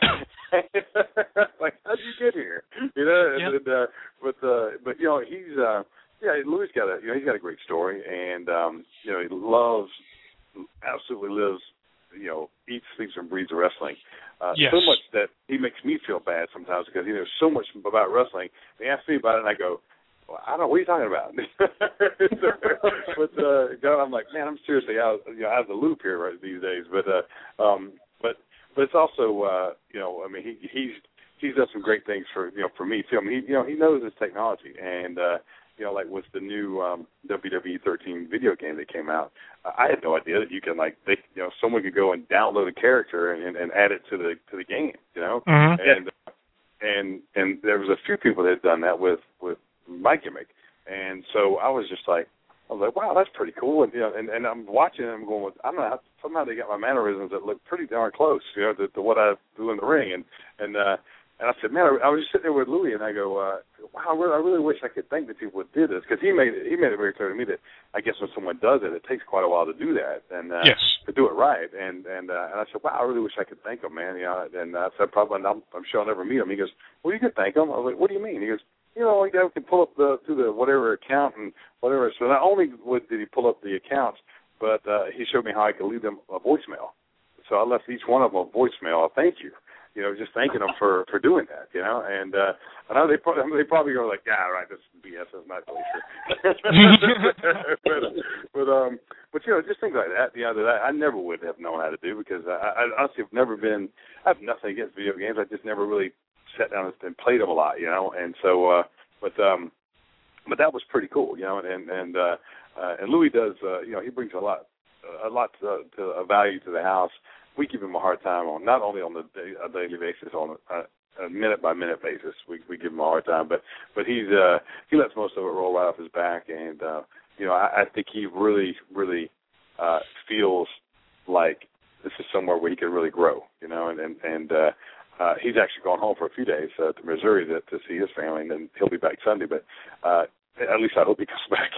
Speaker 9: Like, how'd you get here?" You know,
Speaker 8: yep.
Speaker 9: and, uh, but uh, but you know, he's uh, yeah, Louis got a you know he's got a great story, and um, you know, he loves, absolutely lives, you know, eats, sleeps, and breathes wrestling. Uh,
Speaker 8: yes.
Speaker 9: So much that he makes me feel bad sometimes because he knows so much about wrestling. They ask me about it, and I go, I don't know, what are you talking about? But uh, I'm like, man, I'm seriously out, you know, out of the loop here right these days. But uh, um, but but it's also, uh, you know, I mean, he he's he's done some great things for you know for me too. I mean, he, you know, he knows his technology, and uh, you know, like with the new um, W W E thirteen video game that came out, uh, I had no idea that you can like, they, you know, someone could go and download a character and, and add it to the to the game, you know,
Speaker 8: mm-hmm.
Speaker 9: and and and there was a few people that had done that with with my gimmick, and so I was just like, I was like, wow, that's pretty cool, and you know, and, and I'm watching and I'm going, I don't know, how, somehow they got my mannerisms that look pretty darn close, you know, to, to what I do in the ring, and and uh, and I said, man, I, I was just sitting there with Louie, and I go, uh, wow, I really, I really wish I could thank the people that did this, because he made it, he made it very clear to me that I guess when someone does it, it takes quite a while to do that, and uh,
Speaker 8: yes.
Speaker 9: to do it right, and and uh, and I said, wow, I really wish I could thank him, man, you know, and I said, probably, I'm, I'm sure I'll never meet him. He goes, well, you could thank him. I was like, what do you mean? He goes, you know, you can pull up the through the whatever account and whatever. So not only would, did he pull up the accounts, but uh, he showed me how I could leave them a voicemail. So I left each one of them a voicemail, a thank you. You know, just thanking them for, for doing that. You know, and uh, I know they probably they probably go like, yeah, right, this is B S. That's not really true. but, but um, but you know, just things like that. You know, that I never would have known how to do because I, I honestly have never been. I have nothing against video games. I just never really sat down and played them a lot, you know, and so, uh, but, um, but that was pretty cool, you know, and, and, uh, uh, and Louis does, uh, you know, he brings a lot, a lot to, to a value to the house. We give him a hard time on, not only on the day, a daily basis, on a, a minute by minute basis, we, we give him a hard time, but, but he's, uh, he lets most of it roll right off his back. And, uh, you know, I, I think he really, really, uh, feels like this is somewhere where he can really grow, you know, and, and, and, uh, Uh, he's actually gone home for a few days uh, to Missouri to, to see his family, and then he'll be back Sunday. But uh, at least I hope he comes back.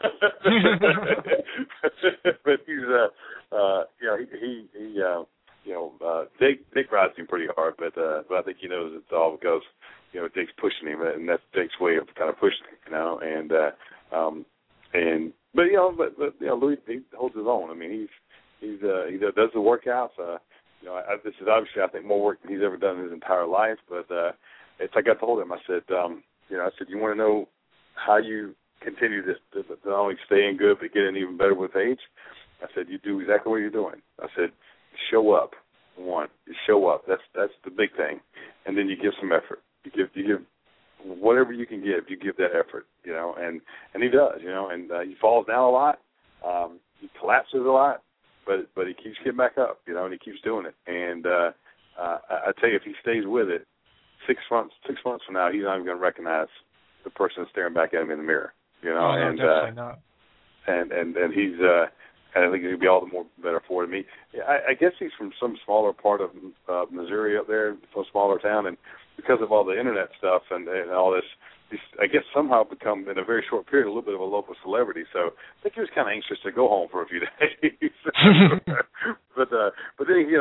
Speaker 9: But he's, uh, uh, you know, he, he, he uh, you know, uh, Dick, Dick rides him pretty hard, but uh, but I think he knows it's all because, you know, Dick's pushing him, and that's Dick's way of kind of pushing him, you know. And uh, um, and but you know, but, but you know, Louis, he holds his own. I mean, he's he's uh, he does the workouts. Uh, You know, I, this is obviously, I think, more work than he's ever done in his entire life. But uh, it's like I told him, I said, um, you know, I said, you want to know how you continue this, to, to not only staying good but getting even better with age? I said, you do exactly what you're doing. I said, show up. One, you show up. That's that's the big thing. And then you give some effort. You give you give whatever you can give. You give that effort. You know, and and he does. You know, and uh, he falls down a lot. Um, he collapses a lot. But but he keeps getting back up, you know, and he keeps doing it. And uh, uh, I tell you, if he stays with it, six months six months from now, he's not even going to recognize the person staring back at him in the mirror, you know.
Speaker 8: Oh, no,
Speaker 9: and
Speaker 8: definitely
Speaker 9: uh,
Speaker 8: not.
Speaker 9: And and and he's, uh, and I think he'll be all the more better for it. I mean, I, I guess he's from some smaller part of uh, Missouri up there, some smaller town, and because of all the internet stuff and, and all this. He's, I guess, somehow become, in a very short period, a little bit of a local celebrity. So I think he was kind of anxious to go home for a few days. but uh, but then, you know,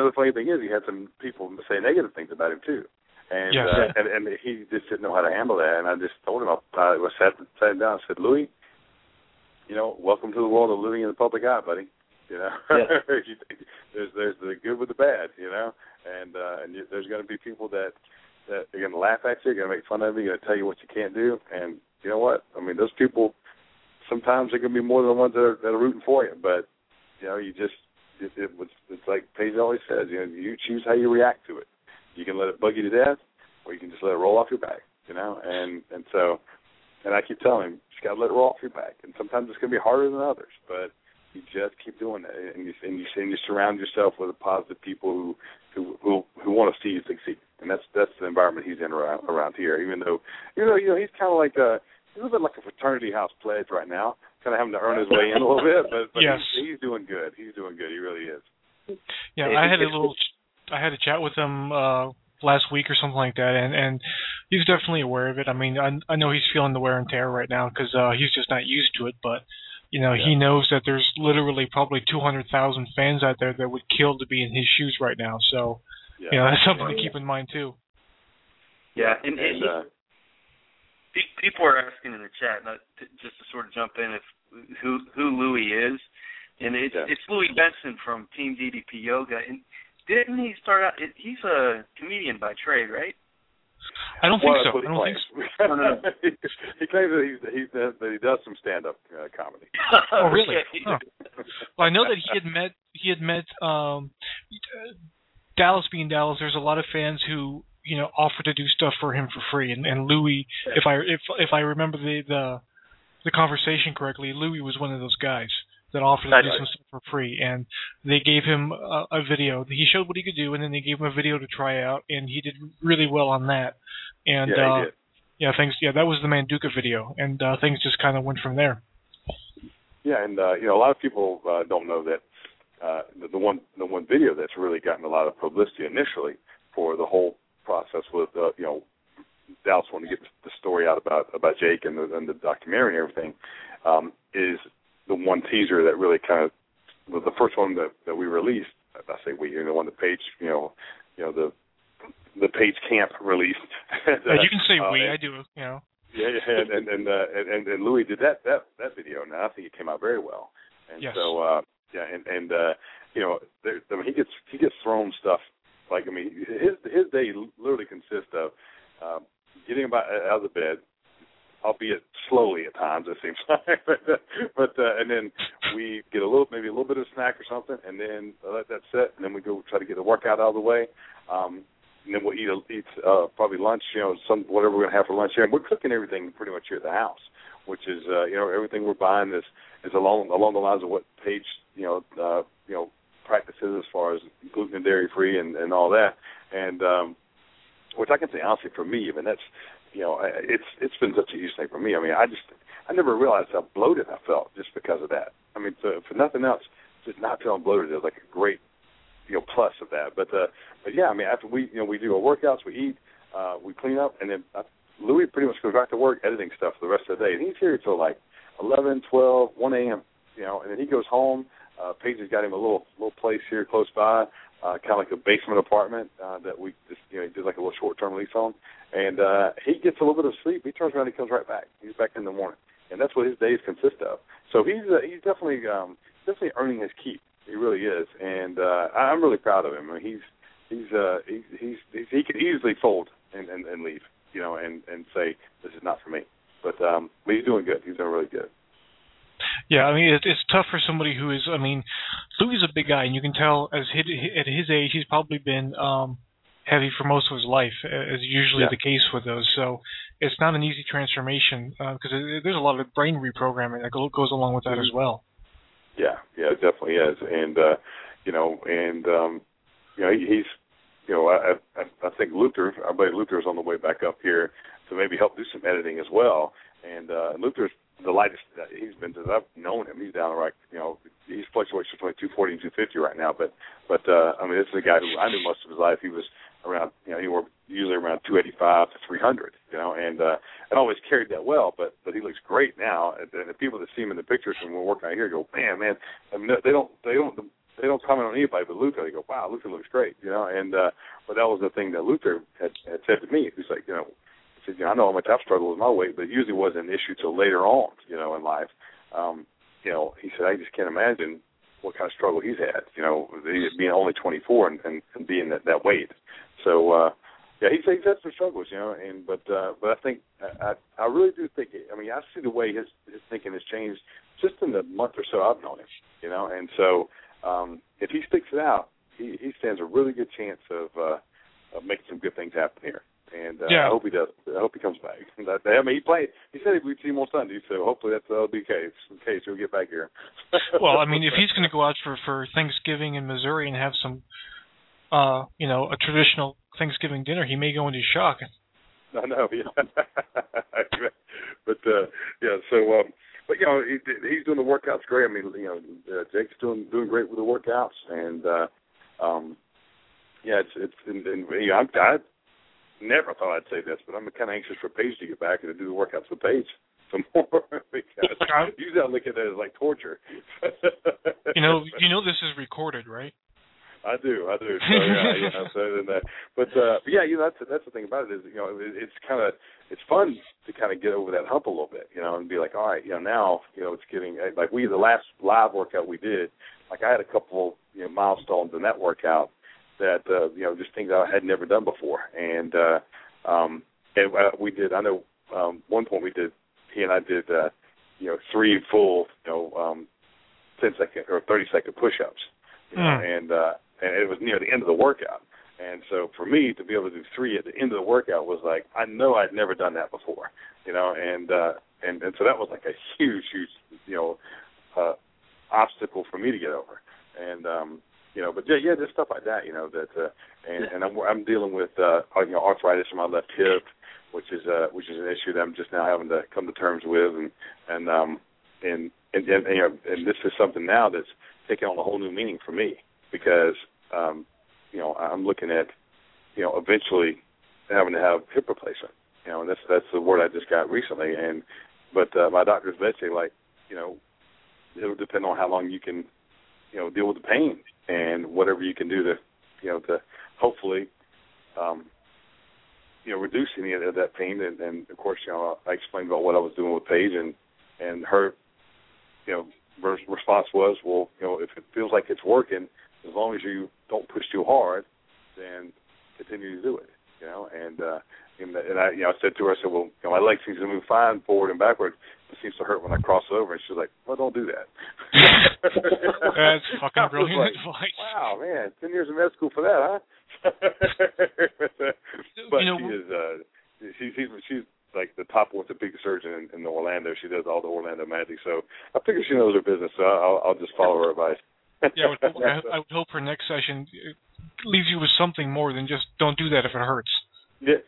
Speaker 9: know, the funny thing is, he had some people say negative things about him too, and
Speaker 8: yes.
Speaker 9: uh, and, and he just didn't know how to handle that. And I just told him, I, I sat sat him down and said, Louis, you know, welcome to the world of living in the public eye, buddy. You know, yeah. there's there's the good with the bad, you know, and uh, and you, there's going to be people that that are going to laugh at you, going to make fun of you, going to tell you what you can't do, and you know what? I mean, those people sometimes they're going to be more than the ones that are, that are rooting for you, but you know, you just it, it was it's like Paige always says, you know, you choose how you react to it. You can let it bug you to death, or you can just let it roll off your back, you know, and and so. And I keep telling him, you just got to let it roll off your back. And sometimes it's going to be harder than others, but you just keep doing that. And you, and you, and you surround yourself with positive people who who who, who want to see you succeed. And that's that's the environment he's in around, around here. Even though, you know, you know, he's kind of like a, a little bit like a fraternity house pledge right now, kind of having to earn his way in a little bit. But, but
Speaker 8: yes.
Speaker 9: he's, he's doing good. He's doing good. He really is.
Speaker 8: Yeah, I had a little, I had a chat with him uh, last week or something like that, and, and he's definitely aware of it. I mean, I, I know he's feeling the wear and tear right now because uh, he's just not used to it, but, you know, yeah. he knows that there's literally probably two hundred thousand fans out there that would kill to be in his shoes right now, so, yeah. you know, that's something yeah. to keep in mind, too.
Speaker 7: Yeah, and, and uh, people are asking in the chat, not to, just to sort of jump in, if who who Louis is, and it's, yeah. it's Louis Benson from Team D D P Yoga, and didn't he start out? He's a comedian by trade, right?
Speaker 8: I don't think
Speaker 9: well,
Speaker 8: so. I don't
Speaker 9: claims.
Speaker 8: think so.
Speaker 9: no, no, no. he, he claims that, he's, he's, that he does some stand-up uh, comedy.
Speaker 8: Oh, really? Huh. Well, I know that he had met he had met um, Dallas being Dallas. There's a lot of fans who you know offer to do stuff for him for free, and, and Louis, if I if if I remember the, the the conversation correctly, Louis was one of those guys that offered to do some stuff for free, and they gave him a, a video. He showed what he could do, and then they gave him a video to try out, and he did really well on that. And
Speaker 9: yeah,
Speaker 8: uh,
Speaker 9: he did.
Speaker 8: yeah, thanks. Yeah, that was the Manduka video, and uh, things just kind of went from there.
Speaker 9: Yeah, and uh, you know, a lot of people uh, don't know that uh, the, the one the one video that's really gotten a lot of publicity initially for the whole process with uh, you know Dallas wanting to get the story out about about Jake and the, and the documentary and everything um, is the one teaser that really kind of was the first one that, that we released. I say we, you know, the one that Paige, you know, you know the the Paige Camp released.
Speaker 8: Yeah, you can say
Speaker 9: uh,
Speaker 8: we.
Speaker 9: and,
Speaker 8: I do. You know.
Speaker 9: Yeah, and and and, uh, and and Louis did that that that video, and I think it came out very well. And
Speaker 8: yes.
Speaker 9: so uh, yeah, and and uh, you know, there, I mean, he gets he gets thrown stuff like I mean, his his day literally consists of uh, getting about out of the bed, albeit slowly at times, it seems like. but but uh, and then we get a little, maybe a little bit of snack or something, and then let that sit, and then we go try to get the workout out of the way. Um, and then we'll eat, a, eat uh, probably lunch, you know, some whatever we're going to have for lunch here. And we're cooking everything pretty much here at the house, which is, uh, you know, everything we're buying is, is along along the lines of what Paige, you know, uh, you know, practices as far as gluten and dairy free and, and all that. And um, which I can say honestly for me, even that's, you know, it's it's been such a huge thing for me. I mean, I just I never realized how bloated I felt just because of that. I mean, for, for nothing else, just not feeling bloated is like a great, you know, plus of that. But uh, but yeah, I mean, after we you know we do our workouts, we eat, uh, we clean up, and then uh, Louis pretty much goes back to work editing stuff for the rest of the day. And he's here till like eleven, twelve, one a.m. You know, and then he goes home. Uh, Paige has got him a little little place here close by, uh, kind of like a basement apartment uh, that we just you know did like a little short term lease on. And uh, he gets a little bit of sleep. He turns around, he comes right back. He's back in the morning, and that's what his days consist of. So he's uh, he's definitely um, definitely earning his keep. He really is, and uh, I'm really proud of him. I mean, he's he's uh, he's, he's, he's he could easily fold and, and, and leave, you know, and, and say this is not for me. But um, but he's doing good. He's doing really good.
Speaker 8: Yeah, I mean, it's, it's tough for somebody who is. I mean, Louis is a big guy, and you can tell as his, at his age, he's probably been um, heavy for most of his life, as usually
Speaker 9: yeah.
Speaker 8: the case with those. So it's not an easy transformation because uh, there's a lot of brain reprogramming that goes along with that mm-hmm. as well.
Speaker 9: Yeah, yeah, it definitely is, and uh, you know, and um, you know, he, he's, you know, I, I, I think Luther, our buddy Luther, is on the way back up here to maybe help do some editing as well. And uh, Luther's the lightest that he's been since I've known him. He's down like, you know, he's fluctuates between two forty and two fifty right now. But, but uh, I mean, this is a guy who I knew most of his life. He was around, you know, he was usually around two eighty-five to three hundred, you know, and uh, and always carried that well. But but he looks great now. And the people that see him in the pictures when we're working out here go, man, man. I mean, they don't they don't they don't comment on anybody but Luther. They go, wow, Luther looks great, you know. And uh, but that was the thing that Luther had, had said to me. He's like, you know, he said, you know, I know how much I've struggled with my weight, but it usually wasn't an issue till later on, you know, in life. Um, you know, he said, I just can't imagine what kind of struggle he's had, you know, being only twenty-four and, and, and being that, that weight. So, uh, yeah, he's, he's had some struggles, you know, and but uh, but I think I, I really do think it, I mean I see the way his his thinking has changed just in the month or so I've known him, you know, and so um, if he sticks it out, he, he stands a really good chance of uh, of making some good things happen here. And uh,
Speaker 8: yeah.
Speaker 9: I hope he does. I hope he comes back. I mean, he played. He said we'd see him on Sunday, so hopefully that's that'll be the case. In case he'll get back here.
Speaker 8: Well, I mean, if he's going to go out for, for Thanksgiving in Missouri and have some, uh, you know, a traditional Thanksgiving dinner, he may go into shock.
Speaker 9: I know, yeah. but uh, yeah, so um, but you know, he, he's doing the workouts great. I mean, you know, uh, Jake's doing doing great with the workouts, and uh, um, yeah, it's it's and, and you know, I, I never thought I'd say this, but I'm kind of anxious for Paige to get back and to do the workouts with Paige some more because usually I look at it as like torture.
Speaker 8: you know, you know, this is recorded, right?
Speaker 9: I do, I do. So yeah, you know, so then that, but uh, but yeah, you know, that's that's the thing about it is, you know, it, it's kind of it's fun to kind of get over that hump a little bit, you know, and be like, all right, you know, now you know it's getting like we the last live workout we did, like I had a couple you know milestones in that workout that uh, you know just things I had never done before, and uh, um, and uh, we did. I know um, one point we did. He and I did uh, you know three full you know um, ten second or thirty second push ups, you know, mm. and uh, and it was near the end of the workout. And so for me to be able to do three at the end of the workout was like I know I'd never done that before, you know, and uh, and and so that was like a huge, huge you know uh, obstacle for me to get over, and um, you know, but yeah, yeah, just stuff like that, you know, that uh, and and I'm I'm dealing with uh, you know arthritis in my left hip, which is uh, which is an issue that I'm just now having to come to terms with, and and um and and and, and, you know, and this is something now that's taking on a whole new meaning for me because um, you know I'm looking at you know eventually having to have hip replacement, you know, and that's that's the word I just got recently, and but uh, my doctor's vet say like you know it'll depend on how long you can you know deal with the pain and whatever you can do to you know to hopefully um, you know reduce any of that pain, and, and of course you know I explained about what I was doing with Paige, and and her you know response was, well, you know if it feels like it's working, as long as you don't push too hard, then continue to do it, you know. And uh, and, and I, you know, I said to her, I said, well, you know, my leg seems to move fine forward and backward. It seems to hurt when I cross over. And she's like, well, don't do that.
Speaker 8: That's fucking brilliant
Speaker 9: like,
Speaker 8: advice.
Speaker 9: Wow, man, ten years in med school for that, huh? but
Speaker 8: you know,
Speaker 9: she is, uh, she, she's she's like the top orthopedic surgeon in, in Orlando. She does all the Orlando Magic, so I figure she knows her business. So I'll, I'll just follow her advice.
Speaker 8: Yeah, I would, hope, I, I would hope her next session leaves you with something more than just don't do that if it hurts.
Speaker 9: Yeah.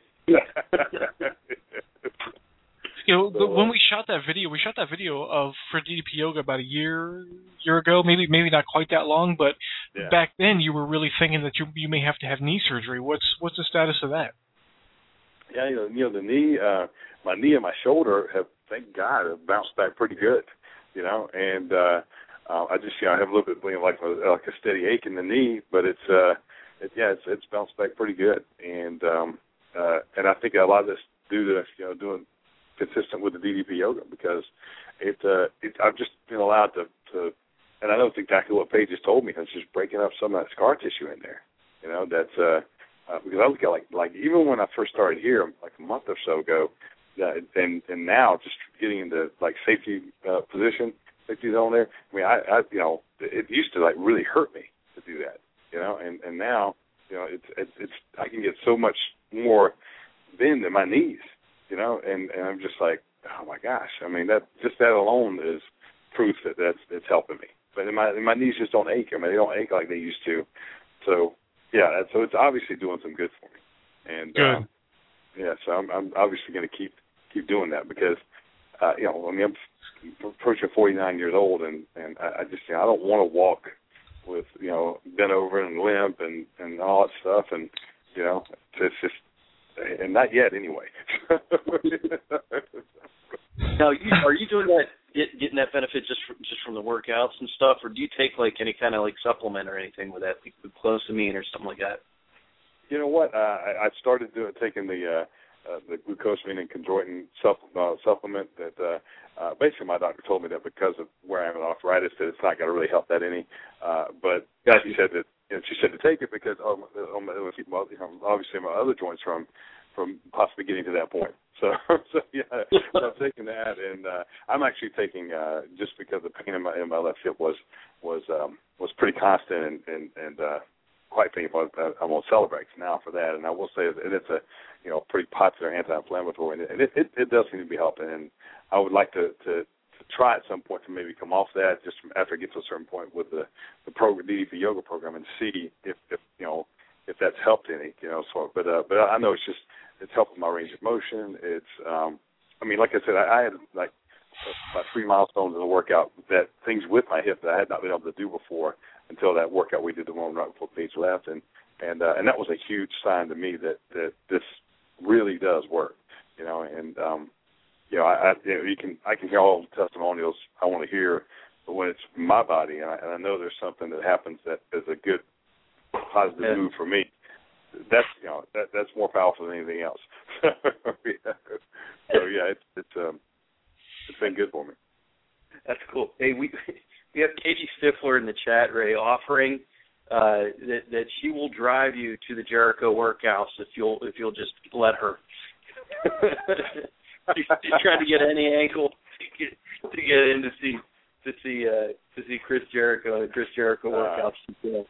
Speaker 8: You know, so, uh, when we shot that video, we shot that video of for D D P Yoga about a year year ago, maybe maybe not quite that long, but yeah. Back then you were really thinking that you you may have to have knee surgery. What's what's the status of that?
Speaker 9: Yeah, you know, you know the knee, uh, my knee and my shoulder have, thank God, have bounced back pretty good. You know, and uh, uh, I just you know I have a little bit you know, like a, like a steady ache in the knee, but it's uh, it, yeah, it's it's bounced back pretty good, and um, uh, and I think a lot of this due to you know doing consistent with the D D P yoga because it, uh, it I've just been allowed to, to, and I know it's exactly what Paige has told me. It's just breaking up some of that scar tissue in there. You know, that's uh, uh, because I look at like like even when I first started here, like a month or so ago, uh, and and now just getting into like safety uh, position, safety zone there. I mean, I, I you know it used to like really hurt me to do that. You know, and and now you know it's it's, it's I can get so much more bend in my knees. You know, and, and I'm just like, oh my gosh! I mean, that just that alone is proof that that's it's helping me. But my my knees just don't ache. I mean, they don't ache like they used to. So yeah, so it's obviously doing some good for me. And
Speaker 8: good.
Speaker 9: Um, yeah, so I'm I'm obviously going to keep keep doing that because uh, you know, I mean, I'm approaching forty-nine years old, and and I, I just you know, I don't want to walk with you know bent over and limp and and all that stuff, and you know, it's just. And not yet, anyway.
Speaker 7: Now, you, are you doing that? get, getting that benefit just from, just from the workouts and stuff, or do you take like any kind of like supplement or anything with that, like glucosamine or something like that?
Speaker 9: You know what? Uh, I, I started doing taking the uh, uh, the glucosamine and chondroitin supp- uh, supplement. That uh, uh, basically my doctor told me that because of where I am in arthritis, that it's not going to really help that any. Uh, but she said that you know, she said to take it because um, um, it would keep my, you know, obviously my other joints from from possibly getting to that point. So, so yeah, so I'm taking that, and uh, I'm actually taking uh, just because the pain in my in my left hip was was um, was pretty constant and and, and uh, quite painful. I'm on Celebrex now for that, and I will say that it's a you know pretty popular anti-inflammatory, and it, it it does seem to be helping. And I would like to, to, to try at some point to maybe come off that just from after I get to a certain point with the the program, D D P yoga program, and see if, if you know if that's helped any. You know, so but uh, but I know it's just it's helping my range of motion. It's um, I mean, like I said, I, I had like about three milestones in the workout that things with my hip that I had not been able to do before until that workout we did the one right before Paige left, and and uh, and that was a huge sign to me that, that this really does work, you know. And um, you know, I, I you know, you can I can hear all the testimonials I want to hear, but when it's my body, and I, and I know there's something that happens that is a good positive yeah. move for me. That's you know that that's more powerful than anything else. yeah. So yeah, it's it's um it's been good for me.
Speaker 7: That's cool. Hey, we we have Katie Stifler in the chat, Ray, offering uh, that that she will drive you to the Jericho workouts if you'll if you'll just let her. she's, she's trying to get any ankle to get to get in to see to see uh, to see Chris Jericho and Chris Jericho workouts. Uh,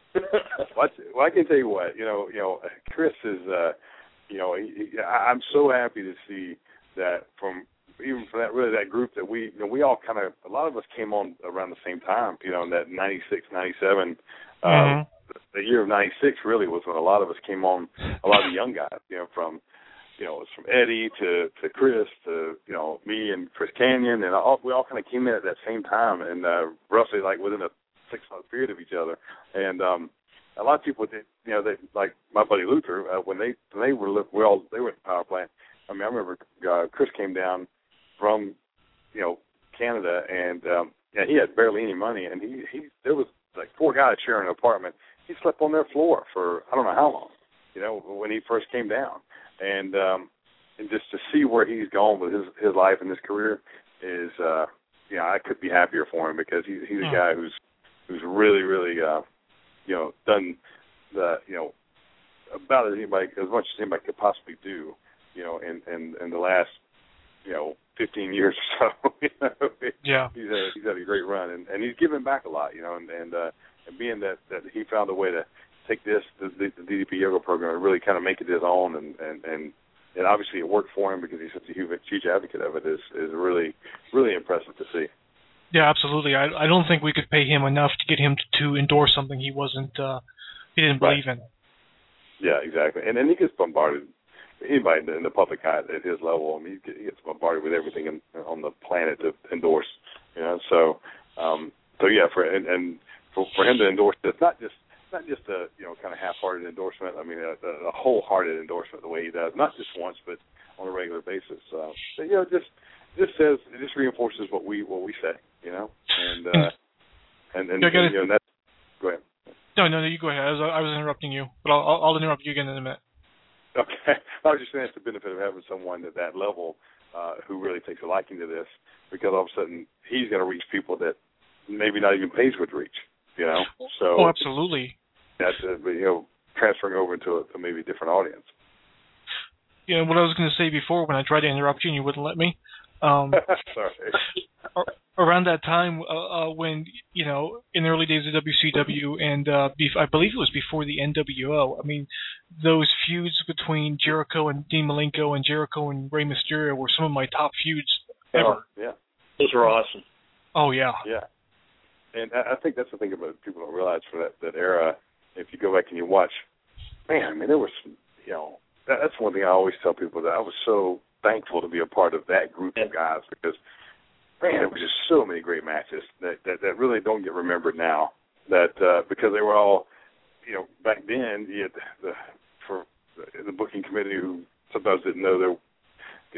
Speaker 9: well, I can tell you what you know. You know, Chris is. Uh, you know, he, he, I'm so happy to see that from. Even for that, really, that group that we, you know, we all kind of, a lot of us came on around the same time, you know, in that ninety-six, ninety-seven, mm-hmm. uh, the year of ninety-six really was when a lot of us came on, a lot of the young guys, you know, from, you know, it's from Eddie to, to Chris to, you know, me and Chris Canyon, and all, we all kind of came in at that same time, and uh, roughly like within a six-month period of each other. And um, a lot of people, did, you know, they, like my buddy Luther, uh, when they when they were, we all, they were at the power plant. I mean, I remember uh, Chris came down from, you know, Canada, and um, yeah, he had barely any money, and he, he there was like four guys sharing an apartment. He slept on their floor for I don't know how long, you know, when he first came down, and um, and just to see where he's gone with his his life and his career is, uh, you know, I could be happier for him because he, he's a guy who's who's really really, uh, you know, done the you know about as anybody as much as anybody could possibly do, you know, in in, in the last you know. fifteen years or so. You know?
Speaker 8: Yeah.
Speaker 9: He's had, he's had a great run, and, and he's given back a lot, you know, and and, uh, and being that, that he found a way to take this, the, the D D P yoga program, and really kind of make it his own, and, and, and, and obviously it worked for him because he's such a huge, huge advocate of it, is, is really, really impressive to see.
Speaker 8: Yeah, absolutely. I I don't think we could pay him enough to get him to, to endorse something he wasn't, uh, he didn't believe right. in.
Speaker 9: Yeah, exactly. And then he gets bombarded. Anybody in the public eye at his level, I mean, he gets bombarded with everything in, on the planet to endorse, you know. So, um, so yeah, for and, and for, for him to endorse this, not just not just a you know kind of half-hearted endorsement. I mean, a, a wholehearted endorsement the way he does, not just once, but on a regular basis. Uh, so, you know, just just says it just reinforces what we what we say, you know, and uh, and and, and you know that's go ahead.
Speaker 8: No, no, no, you go ahead. I was, I was interrupting you, but I'll I'll interrupt you again in a minute.
Speaker 9: Okay. I was just saying it's the benefit of having someone at that level uh, who really takes a liking to this, because all of a sudden he's going to reach people that maybe not even Paige would reach, you know. So
Speaker 8: oh, absolutely.
Speaker 9: That's uh, you know transferring over into a, a maybe different audience.
Speaker 8: You know what I was going to say before when I tried to interrupt you and you wouldn't let me. Um,
Speaker 9: Sorry.
Speaker 8: Around that time uh, uh, when, you know, in the early days of W C W and uh, bef- I believe it was before the N W O, I mean, those feuds between Jericho and Dean Malenko and Jericho and Rey Mysterio were some of my top feuds ever.
Speaker 9: Oh, yeah.
Speaker 7: Those were awesome.
Speaker 8: Oh, yeah.
Speaker 9: Yeah. And I think that's the thing about people don't realize for that, that era, if you go back and you watch, man, I mean, there was, you know, that, that's one thing I always tell people, that I was so thankful to be a part of that group of guys because, man, it was just so many great matches that, that, that really don't get remembered now. That uh, because they were all, you know, back then, you had the, for the booking committee who sometimes didn't know their, you know,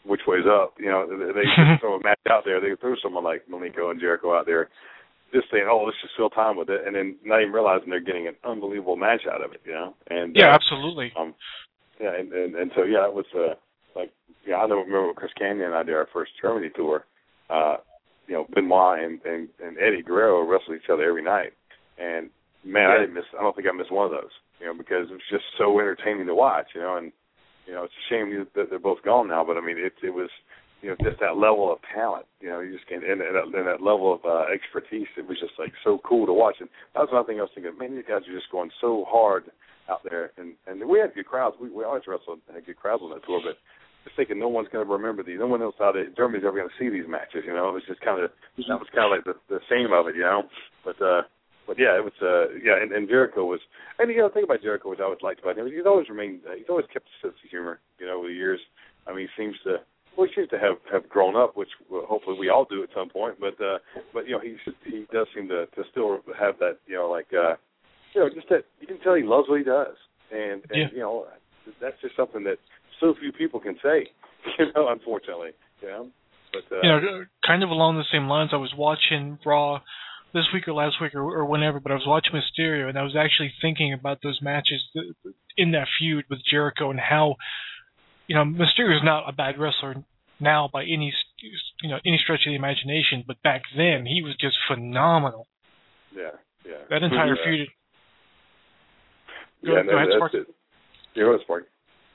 Speaker 9: which way's up. You know, they, they just throw a match out there. They throw someone like Malenko and Jericho out there, just saying, "Oh, let's just fill time with it," and then not even realizing they're getting an unbelievable match out of it. You know, and
Speaker 8: yeah,
Speaker 9: uh,
Speaker 8: absolutely.
Speaker 9: Um, yeah, and, and and so yeah, it was uh, like yeah, I don't remember when Chris Canyon and I did our first Germany tour. Uh, you know, Benoit and, and and Eddie Guerrero wrestled each other every night, and man, yeah. I didn't miss. I don't think I missed one of those. You know, because it was just so entertaining to watch. You know, and you know, it's a shame that they're both gone now. But I mean, it it was. You know, just that level of talent, you know, you just can't, and, and, that, and that level of uh, expertise, it was just like so cool to watch. And that was another thing I was thinking, man, you guys are just going so hard out there. And, and we had good crowds. We, we always wrestled had good crowds on that tour, but just thinking no one's going to remember these. No one else out of Germany's ever going to see these matches, you know. It was just kind of, that was kind of like the, the same of it, you know. But, uh, but yeah, it was, uh, yeah, and, and Jericho was, and you know, the thing about Jericho, which I always liked about him, he's always remained, uh, he's always kept a sense of humor, you know, over the years. I mean, he seems to, Well, he seems to have, have grown up, which well, hopefully we all do at some point. But uh, but you know he he does seem to, to still have that you know like uh, you know just that you can tell he loves what he does, and, and
Speaker 8: yeah.
Speaker 9: you know that's just something that so few people can say. You know, unfortunately, you know. But uh,
Speaker 8: you know, kind of along the same lines, I was watching Raw this week or last week or, or whenever, but I was watching Mysterio, and I was actually thinking about those matches in that feud with Jericho and how. You know, Mysterio is not a bad wrestler now by any you know any stretch of the imagination, but back then he was just phenomenal.
Speaker 9: Yeah, yeah.
Speaker 8: That entire
Speaker 9: yeah.
Speaker 8: feud.
Speaker 9: Go,
Speaker 8: yeah,
Speaker 9: no,
Speaker 8: go ahead,
Speaker 9: that's
Speaker 8: Sparky.
Speaker 9: it. Yeah, go ahead, Sparky.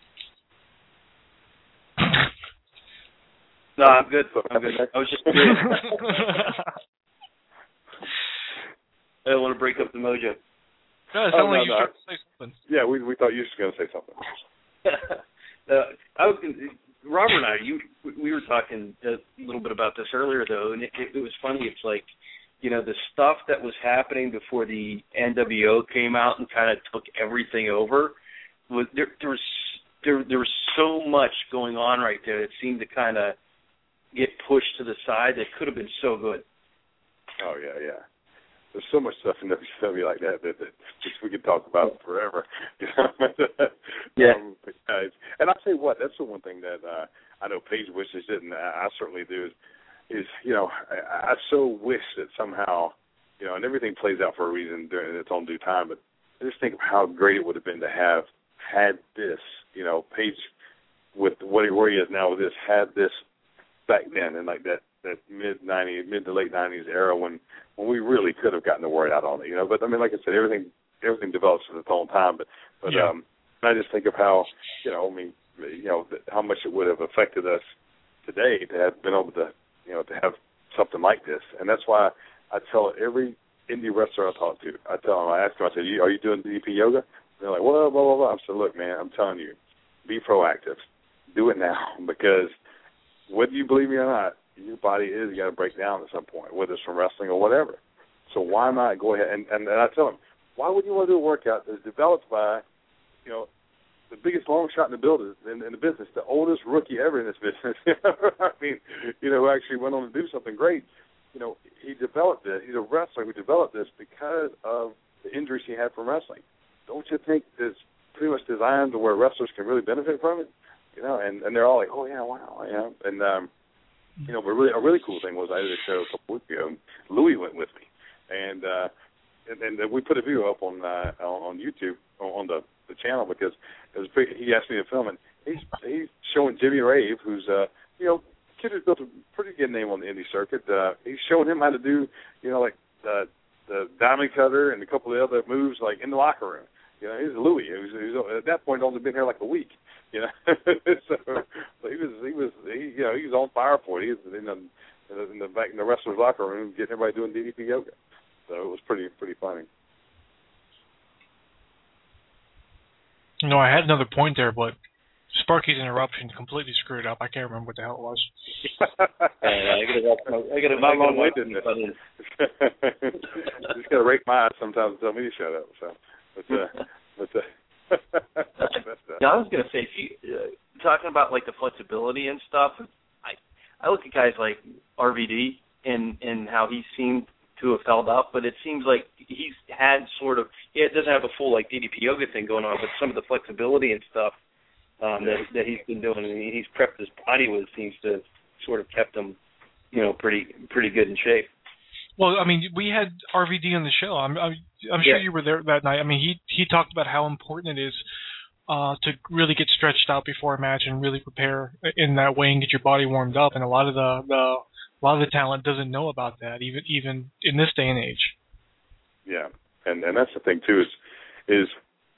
Speaker 7: No, I'm good. I'm good. I was just curious. I don't want to break up the mojo.
Speaker 8: No, it sounded
Speaker 9: oh,
Speaker 8: like
Speaker 9: no,
Speaker 8: you
Speaker 9: no.
Speaker 8: started to say something.
Speaker 9: Yeah, we we thought you were going to say something.
Speaker 7: uh, I was gonna, Robert and I, you, we were talking a little bit about this earlier, though, and it, it was funny. It's like, you know, the stuff that was happening before the N W O came out and kind of took everything over. Was there, there was there there was so much going on right there that seemed to kind of get pushed to the side that could have been so good.
Speaker 9: Oh yeah, yeah. There's so much stuff in W C W like that that, that just we could talk about forever.
Speaker 7: yeah.
Speaker 9: Um, but, uh, and I'll tell you what, that's the one thing that uh, I know Paige wishes didn't. I, I certainly do. Is, is you know, I, I so wish that somehow, you know, and everything plays out for a reason during its own due time. But I just think of how great it would have been to have had this. You know, Paige with what he, where he is now with this had this back then in like that. that mid nineties, mid to late nineties era when, when we really could have gotten the word out on it, you know. But I mean, like I said, everything everything develops at its own time. But but
Speaker 8: yeah.
Speaker 9: um, I just think of how you know, I mean, you know, how much it would have affected us today to have been able to, you know, to have something like this. And that's why I tell every indie wrestler I talk to, I tell them, I ask them, I said, "Are you doing D D P yoga?" And they're like, "Well, blah blah blah." I said, "Look, man, I'm telling you, be proactive, do it now, because whether you believe me or not, your body is got to break down at some point, whether it's from wrestling or whatever. So why not go ahead?" And, and, and I tell them, why would you want to do a workout that's developed by, you know, the biggest long shot in the building, in, in the business, the oldest rookie ever in this business? I mean, you know, who actually went on to do something great. You know, he developed this. He's a wrestler who developed this because of the injuries he had from wrestling. Don't you think it's pretty much designed to where wrestlers can really benefit from it? You know, and, and they're all like, "Oh yeah, wow, yeah," and um, you know, but really, a really cool thing was I did a show a couple weeks ago. And Louis went with me, and uh, and, and we put a video up on uh, on YouTube on the, the channel because it was pretty, he asked me to film it. He's he's showing Jimmy Rave, who's uh, you know, kid who's built a pretty good name on the indie circuit. Uh, he's showing him how to do, you know, like the the diamond cutter and a couple of other moves like in the locker room. You know, he's Louis. He was, he was at that point only been here like a week. You know, so, so he was he was he, you know he was on fire for it. He was in the in the back in the wrestler's locker room getting everybody doing D D P yoga. So it was pretty pretty funny.
Speaker 8: You know, I had another point there, but Sparky's interruption completely screwed up. I can't remember what the hell it was.
Speaker 7: uh, I gotta, I gotta,
Speaker 9: not
Speaker 7: I
Speaker 9: long winded. Just gotta rake my eyes sometimes and tell me to shut up. So, but uh, but. Uh,
Speaker 7: now, I was going to say, if you, uh, talking about like the flexibility and stuff, I I look at guys like R V D and, and how he seemed to have held up, but it seems like he's had sort of, yeah, it doesn't have a full like D D P yoga thing going on, but some of the flexibility and stuff um, that that he's been doing. I mean, he's prepped his body with seems to have sort of kept him, you know, pretty pretty good in shape.
Speaker 8: Well, I mean, we had R V D on the show. I'm I'm, I'm sure
Speaker 7: yeah.
Speaker 8: you were there that night. I mean, he he talked about how important it is uh, to really get stretched out before a match and really prepare in that way and get your body warmed up. And a lot of the, the a lot of the talent doesn't know about that, even even in this day and age.
Speaker 9: Yeah, and and that's the thing too is is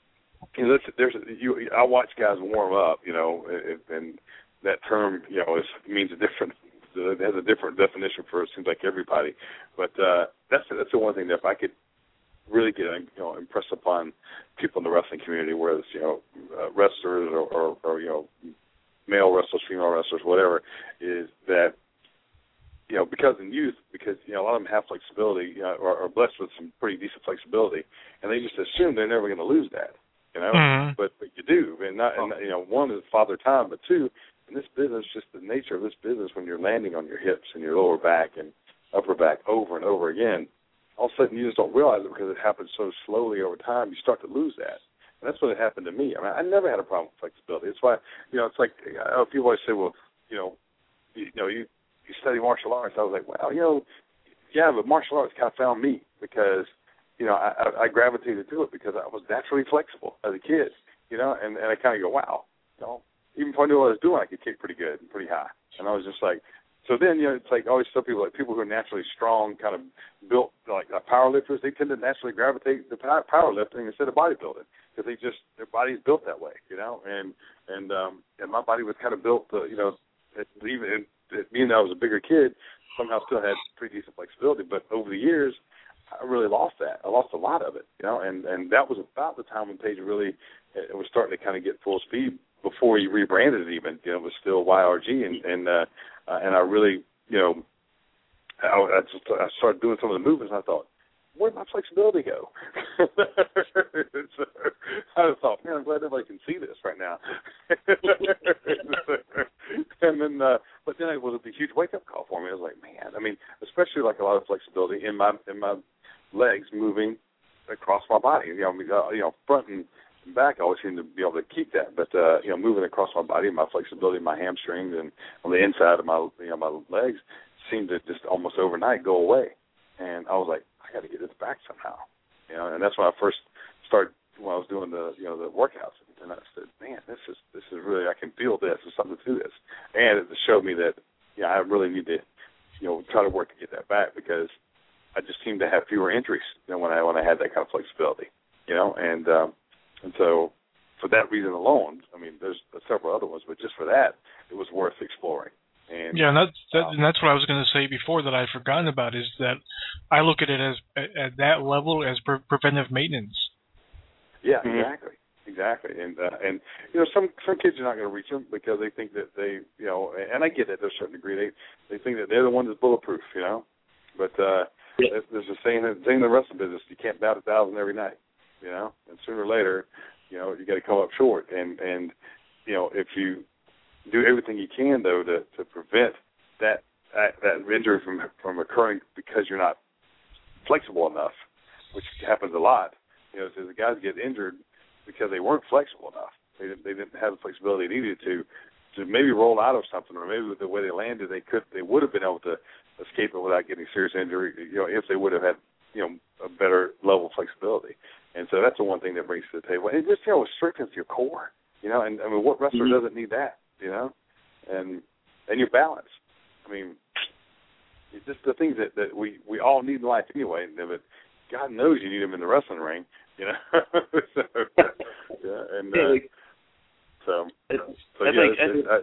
Speaker 9: you know, there's you I watch guys warm up, you know, and, and that term, you know, is means a different. It has a different definition for it seems like everybody, but uh, that's that's the one thing that if I could really get you know impress upon people in the wrestling community, whether it's you know uh, wrestlers or, or, or you know male wrestlers, female wrestlers, whatever, is that you know because in youth, because you know a lot of them have flexibility, you know, or are blessed with some pretty decent flexibility, and they just assume they're never going to lose that, you know,
Speaker 8: mm-hmm.
Speaker 9: but but you do, and not and you know one is father time, but two. In this business, just the nature of this business, when you're landing on your hips and your lower back and upper back over and over again, all of a sudden you just don't realize it because it happens so slowly over time. You start to lose that, and that's what happened to me. I mean, I never had a problem with flexibility. It's why, you know, it's like I know people always say, well, you know, you, you know, you you study martial arts. I was like, well, you know, yeah, but martial arts kind of found me because, you know, I, I, I gravitated to it because I was naturally flexible as a kid, you know, and, and I kind of go, wow, you know. Even if I knew what I was doing, I could kick pretty good and pretty high. And I was just like, so then, you know, it's like I always tell people, like people who are naturally strong, kind of built, like uh, power lifters, they tend to naturally gravitate to powerlifting instead of bodybuilding because they just, their body's built that way, you know. And and um, and my body was kind of built, to, you know, even even though I was a bigger kid, somehow still had pretty decent flexibility. But over the years, I really lost that. I lost a lot of it, you know. And, and that was about the time when Page really it was starting to kind of get full speed. Before he rebranded it, even you know, it was still Y R G, and and uh, uh, and I really, you know, I, I, just, I started doing some of the movements. And I thought, where'd my flexibility go? So, I thought, man, I'm glad everybody can see this right now. And then, uh, but then it was a huge wake up call for me. I was like, man, I mean, especially like a lot of flexibility in my in my legs moving across my body, you know, uh, you know, front and back, I always seem to be able to keep that, but uh, you know, moving across my body, my flexibility, my hamstrings, and on the inside of my, you know, my legs seemed to just almost overnight go away. And I was like, I got to get this back somehow, you know. And that's when I first started when I was doing the, you know, the workouts, and I said, man, this is this is really, I can feel this. There's something to this, and it showed me that, yeah, I really need to, you know, try to work to get that back because I just seemed to have fewer injuries, you know, when I when I had that kind of flexibility, you know, and. Um, And so, for that reason alone, I mean, there's several other ones, but just for that, it was worth exploring. And
Speaker 8: yeah, and that's that,
Speaker 9: um,
Speaker 8: and that's what I was going to say before that I'd forgotten about is that I look at it as at that level as pre- preventive maintenance.
Speaker 9: Yeah,
Speaker 8: mm-hmm.
Speaker 9: exactly, exactly. And uh, and you know, some some kids are not going to reach them because they think that they, you know, and I get it to a certain degree. They they think that they're the one that's bulletproof, you know. But uh, yeah. there's a saying that saying in the wrestling business, you can't bat a thousand every night. You know, and sooner or later, you know, you got to come up short. And, and you know, if you do everything you can, though, to, to prevent that, that that injury from from occurring because you're not flexible enough, which happens a lot. You know, so the guys get injured because they weren't flexible enough. They didn't, they didn't have the flexibility they needed to to maybe roll out of something, or maybe with the way they landed, they could they would have been able to escape it without getting serious injury. You know, if they would have had, you know, a better level of flexibility. And so that's the one thing that brings to the table. And just, you know, it strengthens your core, you know, and I mean, what wrestler mm-hmm. doesn't need that, you know? And and your balance. I mean, it's just the things that, that we, we all need in life anyway. But God knows you need them in the wrestling ring, you know? so, yeah, and uh, so, so
Speaker 7: I
Speaker 9: yeah,
Speaker 7: think,
Speaker 9: it's,
Speaker 7: I,
Speaker 9: I,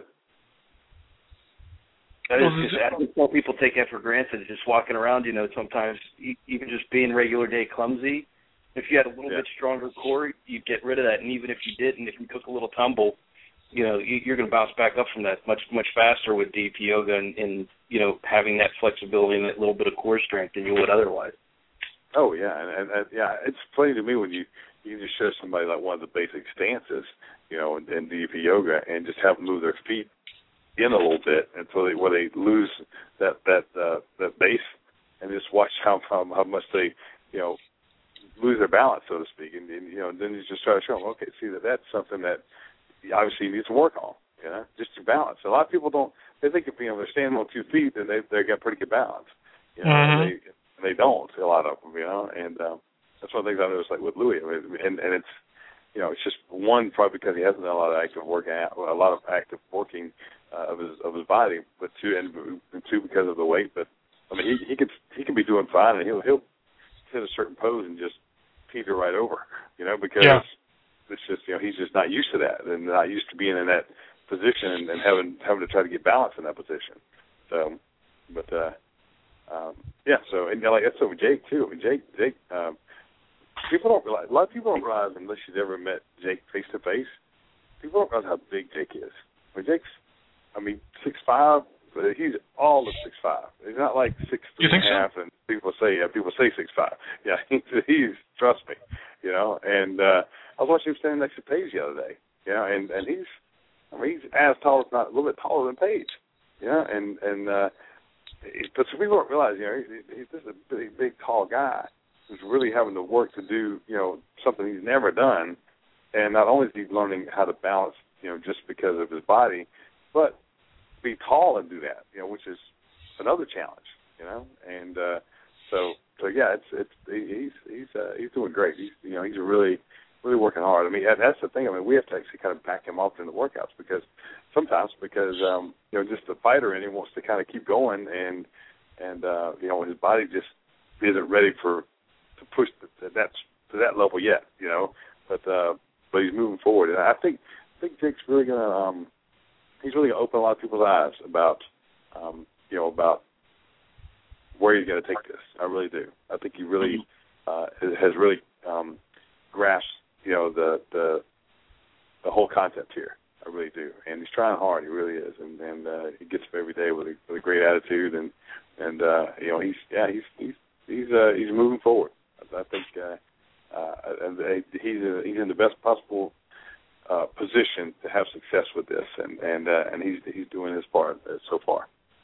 Speaker 7: I just, I think more people take that for granted, just walking around, you know, sometimes even just being regular day clumsy. If you had a little
Speaker 9: yeah.
Speaker 7: bit stronger core, you'd get rid of that. And even if you didn't, if you took a little tumble, you know, you, you're going to bounce back up from that much, much faster with D P yoga and, and, you know, having that flexibility and that little bit of core strength than you would otherwise.
Speaker 9: Oh, yeah. And, and, and yeah, it's funny to me when you, you can just show somebody like one of the basic stances, you know, in, in D P yoga and just have them move their feet in a little bit until they, where they lose that, that, uh, that base and just watch how, how, how much they, you know, lose their balance, so to speak, and, and you know, then you just try to show them, okay, see that that's something that obviously you need to work on. You know, just your balance. A lot of people don't. They think if you know they're standing on two feet, then they they got pretty good balance. You know,
Speaker 8: mm-hmm.
Speaker 9: and they they don't. A lot of them, you know, and um, that's one of the things I noticed, like with Louis. I mean, and and it's you know it's just one probably because he hasn't done a lot of active work, a lot of active working uh, of his of his body, but two and, and two because of the weight. But I mean, he he could he can be doing fine, and he'll he'll hit a certain pose and just teeter right over, you know, because
Speaker 8: yeah.
Speaker 9: it's just you know he's just not used to that and not used to being in that position and, and having having to try to get balance in that position. So, but uh, um, yeah. So and you know, like that's over Jake too. I mean, Jake, Jake. Um, people don't realize. A lot of people don't realize unless you've ever met Jake face to face. People don't realize how big Jake is. I mean, Jake's. I mean, six five. But he's all of six five. He's not like six three and a half. So? And people say, yeah, people say six five. Yeah, he's, he's trust me, you know. And uh, I was watching him standing next to Paige the other day. You know, and and he's. I mean, he's as tall, if not a little bit taller than Paige, you know, and, and uh, but some people don't realize, you know, he's, he's just a big, big, tall guy who's really having to work to do, you know, something he's never done, and not only is he learning how to balance, you know, just because of his body, but be tall and do that, you know, which is another challenge, you know, and uh, so, so yeah, it's, it's, he's, he's, uh, he's doing great. He's, you know, he's a really, really working hard. I mean, that's the thing. I mean, we have to actually kind of back him up in the workouts because sometimes because, um, you know, just the fighter in him wants to kind of keep going and, and uh, you know, his body just isn't ready for to push to that, to that level yet, you know, but, uh, but he's moving forward. And I think, I think Jake's really going to, um, he's really going to open a lot of people's eyes about, um, you know, about where he's going to take this. I really do. I think he really uh, has really um, grasped, you know, the, the the whole concept here. I really do, and he's trying hard. He really is, and and uh, he gets up every day with a, with a great attitude, and and uh, you know, he's yeah, he's he's he's uh, he's moving forward. I, I think, uh, uh, and he's uh, he's in the best possible uh, position to have success with this, and and uh, and he's he's doing his part uh, so far.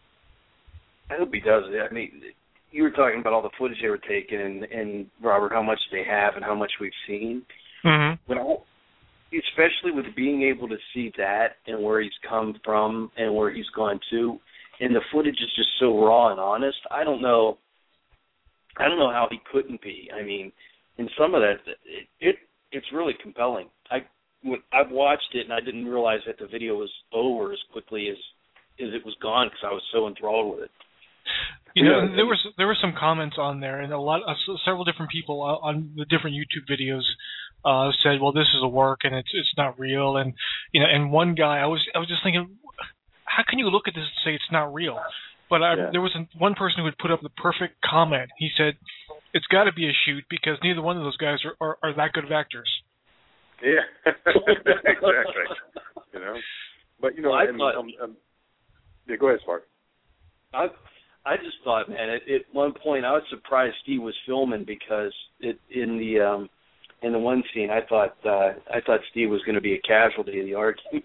Speaker 7: I hope he does it. I mean, you were talking about all the footage they were taking, and, and Robert, how much they have and how much we've seen.
Speaker 8: Mm-hmm.
Speaker 7: But I, especially with being able to see that and where he's come from and where he's gone to, and the footage is just so raw and honest. I don't know. I don't know how he couldn't be. I mean, in some of that, it, it it's really compelling. I when I've watched it and I didn't realize that the video was over as quickly as as it was gone because I was so enthralled with it.
Speaker 8: You know, there was there were some comments on there, and a lot, uh, several different people on the different YouTube videos uh, said, "Well, this is a work, and it's it's not real." And you know, and one guy, I was I was just thinking, how can you look at this and say it's not real? But I, yeah. there was one person who had put up the perfect comment. He said, "It's got to be a shoot because neither one of those guys are, are, are that good of actors."
Speaker 9: Yeah, exactly. You know, but you know,
Speaker 7: well, I
Speaker 9: and,
Speaker 7: thought,
Speaker 9: um, um, yeah, go ahead, Spark.
Speaker 7: I I just thought, man, at, at one point I was surprised Steve was filming because it, in the um, in the one scene I thought uh, I thought Steve was going to be a casualty of the argument.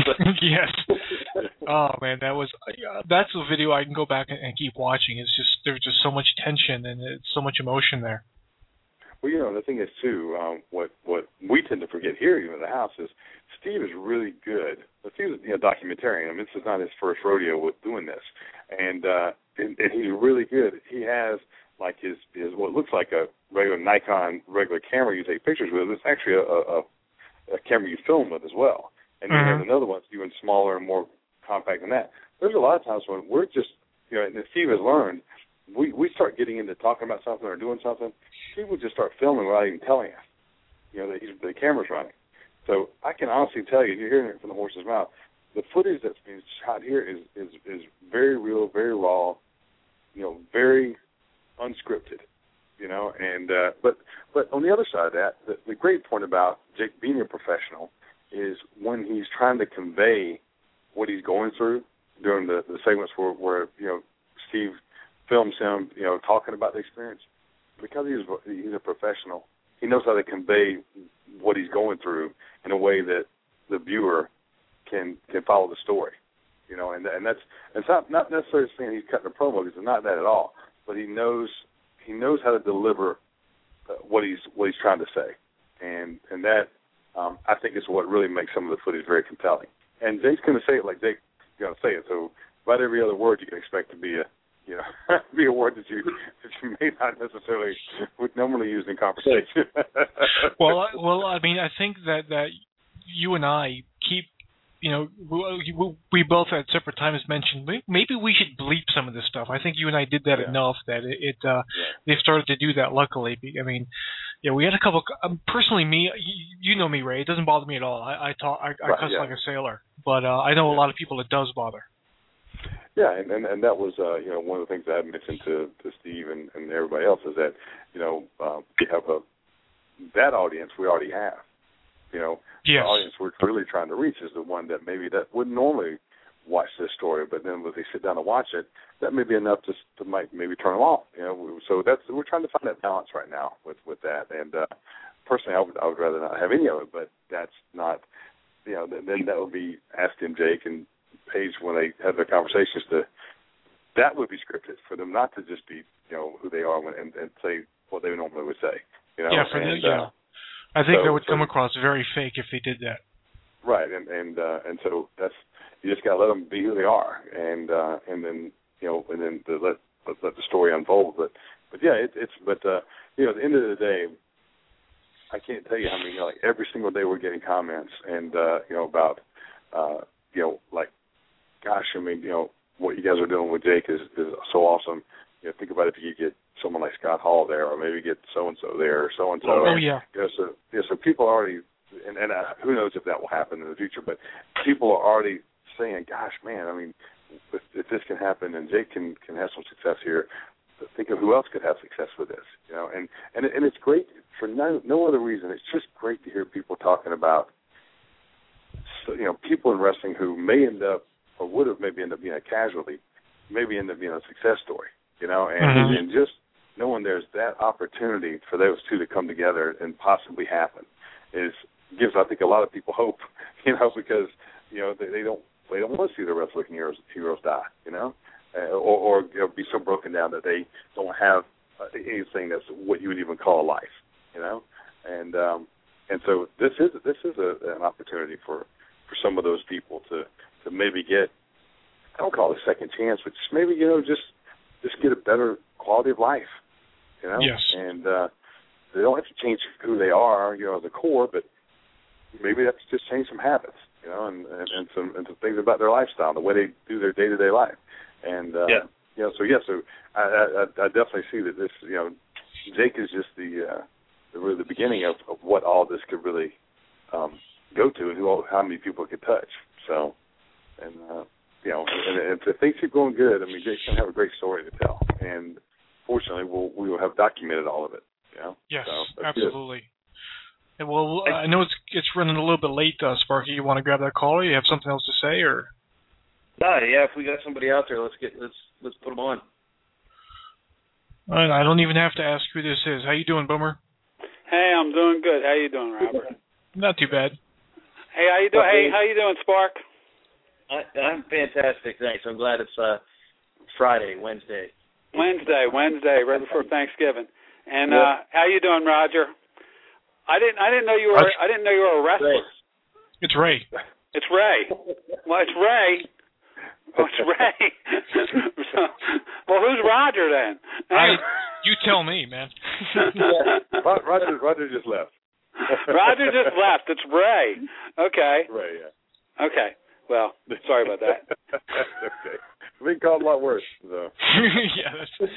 Speaker 8: Yes. Oh man, that was uh, that's a video I can go back and, and keep watching. It's just there's just so much tension and it's so much emotion there.
Speaker 9: Well, you know, the thing is too, um, what what we tend to forget here, even in the house, is Steve is really good. Steve's you know, documentarian. I mean, this is not his first rodeo with doing this, and uh, and, and he's really good. He has like his, his what looks like a regular Nikon regular camera you take pictures with. It's actually a, a, a camera you film with as well, and mm-hmm. then there's another one that's even smaller and more compact than that. There's a lot of times when we're just, you know, and Steve has learned, we we start getting into talking about something or doing something. Steve will just start filming without even telling us, you know, that he's, the camera's running. So I can honestly tell you, you're hearing it from the horse's mouth, the footage that's being shot here is, is, is very real, very raw, you know, very unscripted, you know. And uh, but but on the other side of that, the, the great point about Jake being a professional is when he's trying to convey what he's going through during the, the segments where, where, you know, Steve films him, you know, talking about the experience. Because he's he's a professional, he knows how to convey what he's going through in a way that the viewer can can follow the story, you know. And and that's it's not not necessarily saying he's cutting a promo because it's not that at all. But he knows he knows how to deliver uh, what he's what he's trying to say, and and that um, I think it's what really makes some of the footage very compelling. And Jake's going to say it like Jake's going to say it. So about every other word you can expect to be a, you know, be a word that you that you may not necessarily would normally use in conversation.
Speaker 8: well, I, well, I mean, I think that that you and I keep. You know, we, we both at separate times mentioned maybe we should bleep some of this stuff. I think you and I did that yeah. enough that it, it uh, yeah. they've started to do that. Luckily, I mean, yeah, we had a couple. Um, personally, me, you, you know me, Ray. It doesn't bother me at all. I I talk, I, I
Speaker 9: right,
Speaker 8: cuss
Speaker 9: yeah.
Speaker 8: like a sailor, but uh, I know yeah. a lot of people it does bother.
Speaker 9: Yeah, and, and, and that was uh, you know one of the things I had mentioned to, to Steve and, and everybody else is that you know uh, we have a that audience we already have. You know,
Speaker 8: yes.
Speaker 9: the audience we're really trying to reach is the one that maybe that wouldn't normally watch this story, but then when they sit down and watch it, that may be enough to to might maybe turn them off. You know, so that's we're trying to find that balance right now with, with that. And uh, personally, I would I would rather not have any of it, but that's not. You know, then that would be asking Jake and Paige when they have their conversations to. That would be scripted for them not to just be you know who they are when, and, and say what they normally would say. You know,
Speaker 8: yeah, for
Speaker 9: and,
Speaker 8: the, yeah.
Speaker 9: Uh,
Speaker 8: I think
Speaker 9: so,
Speaker 8: that would come
Speaker 9: so,
Speaker 8: across very fake if they did that.
Speaker 9: Right, and and uh, and so that's you just gotta let them be who they are, and uh, and then you know, and then to let, let let the story unfold. But but yeah, it, it's but uh, you know, at the end of the day, I can't tell you how many you know, like every single day we're getting comments, and uh, you know about uh, you know like, gosh, I mean you know what you guys are doing with Jake is is so awesome. You know, think about if you could get someone like Scott Hall there, or maybe get so and so there, or so and so.
Speaker 8: Oh yeah.
Speaker 9: You know, so yeah, so people already, and, and uh, who knows if that will happen in the future, but people are already saying, "Gosh, man, I mean, if, if this can happen and Jake can, can have some success here, think of who else could have success with this." You know, and and and it's great for no no other reason. It's just great to hear people talking about, you know, people in wrestling who may end up or would have maybe ended up being a casualty, maybe end up being a success story. You know, and,
Speaker 8: mm-hmm.
Speaker 9: and just knowing there's that opportunity for those two to come together and possibly happen is gives I think a lot of people hope, you know, because you know they, they don't they don't want to see the wrestling heroes heroes die, you know, uh, or, or you know, be so broken down that they don't have uh, anything that's what you would even call a life, you know, and um, and so this is this is a, an opportunity for, for some of those people to, to maybe get I don't call it a second chance, but just maybe you know just just get a better quality of life. You know?
Speaker 8: Yes.
Speaker 9: And uh, they don't have to change who they are, you know, as a core, but maybe they have to just change some habits, you know, and, and, and some and some things about their lifestyle, the way they do their day to day life. And uh,
Speaker 7: yeah.
Speaker 9: you know, so yeah, so I, I, I definitely see that this, you know, Jake is just the uh, the, really the beginning of, of what all this could really um, go to, and who how many people it could touch. So, and uh, you know, and, and if things keep going good, I mean, Jake's gonna have a great story to tell, and fortunately, we'll we will have documented all of it. You know?
Speaker 8: Yes,
Speaker 9: so
Speaker 8: absolutely. And well, uh, I know it's it's running a little bit late, uh, Sparky. You want to grab that call, or you have something else to say, or?
Speaker 7: No, yeah. If we got somebody out there, let's get let's let's put them on.
Speaker 8: All right, I don't even have to ask who this is. How you doing, Boomer?
Speaker 10: Hey, I'm doing good. How you doing, Robert?
Speaker 8: Not too bad.
Speaker 10: Hey, how you doing? Hey, how you doing, Spark?
Speaker 7: I, I'm fantastic, thanks. I'm glad it's uh, Friday, Wednesday.
Speaker 10: Wednesday, Wednesday, right before Thanksgiving. And
Speaker 7: yep.
Speaker 10: uh, how you doing, Roger? I didn't, I didn't know you were, I didn't know you were a wrestler.
Speaker 8: It's Ray.
Speaker 10: It's Ray. Well, it's Ray. Oh, it's Ray. so, well, who's Roger then?
Speaker 8: I, you tell me, man.
Speaker 9: yeah. Roger, Roger just left.
Speaker 10: Roger just left. It's Ray. Okay.
Speaker 9: Ray, yeah.
Speaker 10: Okay. Well, sorry about that.
Speaker 9: That's okay. We can call it a lot worse. So.
Speaker 8: yeah. That's...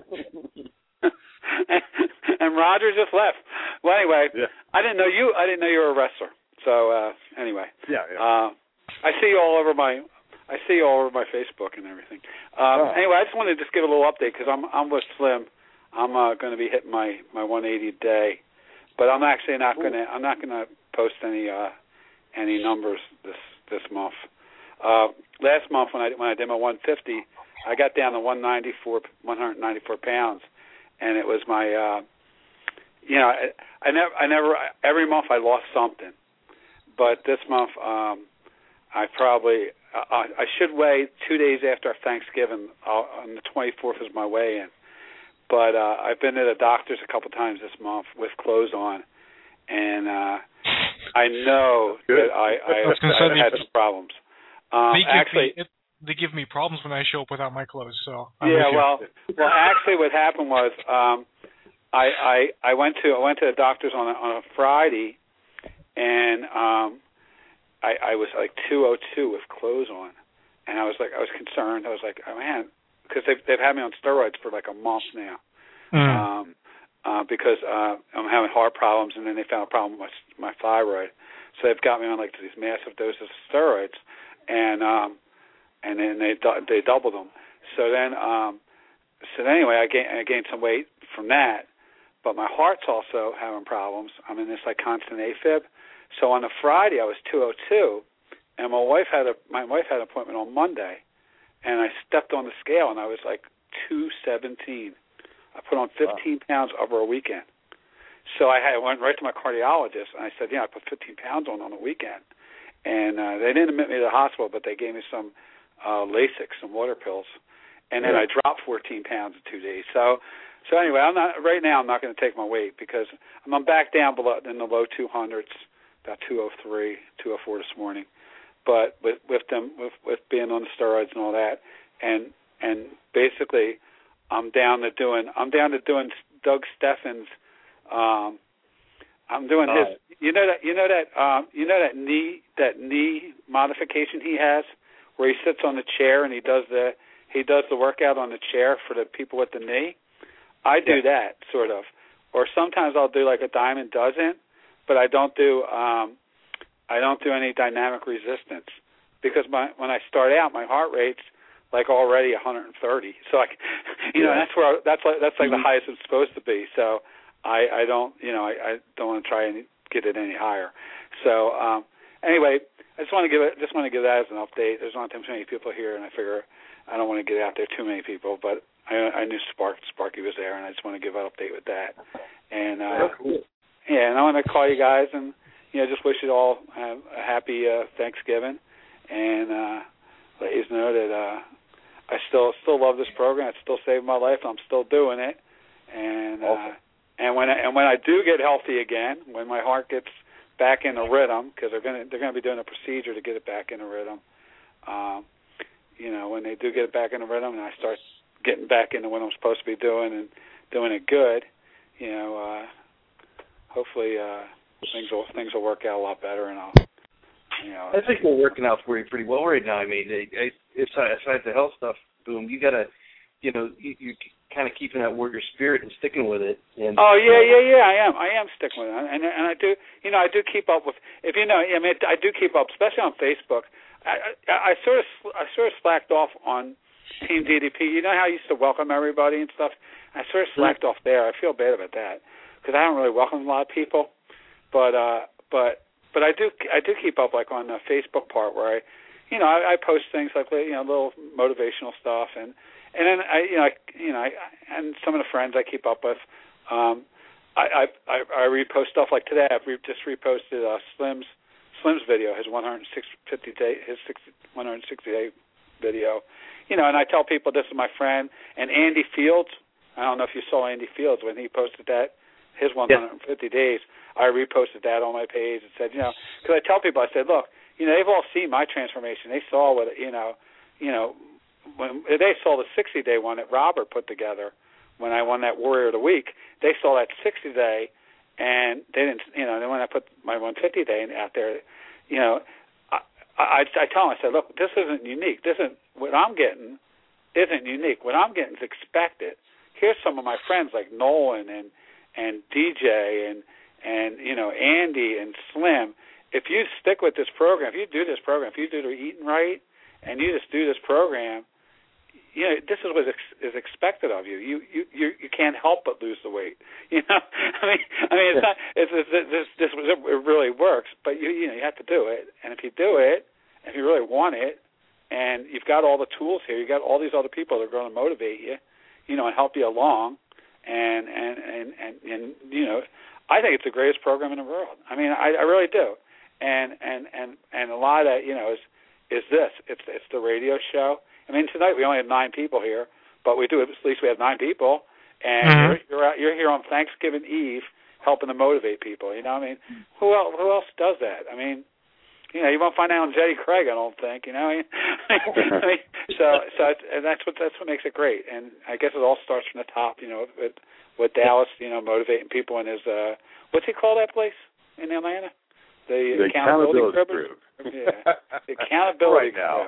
Speaker 10: and, and Roger just left. Well, anyway,
Speaker 9: yeah.
Speaker 10: I didn't know you. I didn't know you were a wrestler. So uh, anyway,
Speaker 9: yeah. yeah.
Speaker 10: Uh, I see you all over my. I see you all over my Facebook and everything. Um, oh. Anyway, I just wanted to just give a little update because I'm I'm with Slim. I'm uh, going to be hitting my, my one eighty a day, but I'm actually not going to. I'm not going to post any uh, any numbers this this month. Uh, last month when I when I did my one fifty, I got down to one ninety-four, one ninety-four pounds, and it was my, uh, you know, I, I never, I never, every month I lost something, but this month um, I probably, I, I should weigh two days after Thanksgiving. I'll, on the twenty-fourth is my weigh-in, but uh, I've been to the doctors a couple times this month with clothes on, and uh, I know that I, I,
Speaker 8: I, was gonna say
Speaker 10: I had some problems. Um,
Speaker 8: they give
Speaker 10: actually,
Speaker 8: me, it, they give me problems when I show up without my clothes. So I'm
Speaker 10: yeah, well, well, actually, what happened was um, I, I I went to I went to the doctor's on a, on a Friday, and um, I, I was like two oh two with clothes on, and I was like I was concerned. I was like, oh man, because they've they've had me on steroids for like a month now.
Speaker 8: Mm.
Speaker 10: Um, Uh, because uh, I'm having heart problems, and then they found a problem with my, my thyroid, so they've got me on like these massive doses of steroids, and um, and then they they doubled them. So then, um, so then anyway, I gained I gained some weight from that, but my heart's also having problems. I'm in this like constant AFib. So on a Friday I was two oh two, and my wife had a my wife had an appointment on Monday, and I stepped on the scale and I was like two seventeen. I put on fifteen wow. pounds over a weekend. So I had, went right to my cardiologist, and I said, yeah, I put fifteen pounds on on a weekend. And uh, they didn't admit me to the hospital, but they gave me some uh, Lasix, some water pills. And then yeah. I dropped fourteen pounds in two days. So so anyway, I'm not right now I'm not going to take my weight because I'm back down below in the low two hundreds, about two oh three, two oh four this morning. But with, with them, with, with being on the steroids and all that, and and basically – I'm down to doing. I'm down to doing Doug Steffens. Um, I'm doing oh. his. You know that. You know that. Um, you know that knee. That knee modification he has, where he sits on the chair and he does the. He does the workout on the chair for the people with the knee. I do yeah. that sort of, or sometimes I'll do like a Diamond doesn't, but I don't do. Um, I don't do any dynamic resistance because my when I start out, my heart rate's like already one hundred thirty. So I, you know, yeah. that's where I, that's like that's like mm-hmm. the highest it's supposed to be. So I, I don't, you know, I, I don't want to try and get it any higher. So um, anyway, I just want to give it, just want to give that as an update. There's not too many people here, and I figure I don't want to get out there too many people, but I, I knew Spark, Sparky was there, and I just want to give an update with that. And uh, oh, cool. yeah, and I want to call you guys and you know just wish you all a, a happy uh, Thanksgiving, and uh, let you know that. Uh, I still still love this program. It still saved my life. I'm still doing it, and uh, and when I, and when I do get healthy again, when my heart gets back in the rhythm, because they're gonna they're gonna be doing a procedure to get it back in the rhythm. Um, you know, when they do get it back in the rhythm, and I start getting back into what I'm supposed to be doing and doing it good, you know, uh, hopefully uh, things will things will work out a lot better, and I'll. You know,
Speaker 11: I think we're working out for you pretty well right now. I mean, it's aside the health stuff, boom, you gotta, you know, you, you're kind of keeping that warrior spirit and sticking with it. And
Speaker 10: oh yeah, yeah, yeah, I am. I am sticking with it, and and I do, you know, I do keep up with. If you know, I mean, I do keep up, especially on Facebook. I, I, I sort of, I sort of slacked off on Team D D P. You know how I used to welcome everybody and stuff. I sort of slacked mm-hmm. off there. I feel bad about that because I don't really welcome a lot of people, but uh, but. But I do I do keep up like on the Facebook part where I, you know, I, I post things like you know little motivational stuff and and then I you know I, you know I, and some of the friends I keep up with, um, I, I I repost stuff like today. I've re- just reposted uh, Slim's Slim's video, his one hundred fifty day his one hundred sixty day video, you know, and I tell people this is my friend and Andy Fields. I don't know if you saw Andy Fields when he posted that his one hundred fifty yeah. days. I reposted that on my page and said, you know, because I tell people, I said, look, you know, they've all seen my transformation. They saw what, you know, you know, when they saw the sixty day one that Robert put together when I won that Warrior of the Week. They saw that sixty day, and they didn't, you know, then when I put my one hundred fifty day out there, you know, I, I, I tell them, I said, look, this isn't unique. This isn't what I'm getting isn't unique. What I'm getting is expected. Here's some of my friends like Nolan and and D J and. And, you know, Andy and Slim, if you stick with this program, if you do this program, if you do the eating right and you just do this program, you know, this is what is expected of you. You you you, you can't help but lose the weight. You know, I mean, I mean, it's not. It's, it's this this it really works, but you you know you have to do it. And if you do it, if you really want it, and you've got all the tools here, you've got all these other people that are going to motivate you, you know, and help you along, and and and and, and you know. I think it's the greatest program in the world. I mean, I, I really do, and and and and a lot of that, you know, is is this. It's it's the radio show. I mean, tonight we only have nine people here, but we do at least we have nine people, and mm-hmm. you're you're, out, you're here on Thanksgiving Eve, helping to motivate people. You know, I mean, who else, who else does that? I mean, you know, you won't find out on Jetty Craig, I don't think. You know, I mean, so so it's, and that's what that's what makes it great. And I guess it all starts from the top. You know, with with Dallas, you know, motivating people in his uh, what's he call that place in Atlanta? The,
Speaker 9: the accountability, accountability group.
Speaker 10: Yeah, the accountability
Speaker 9: right now.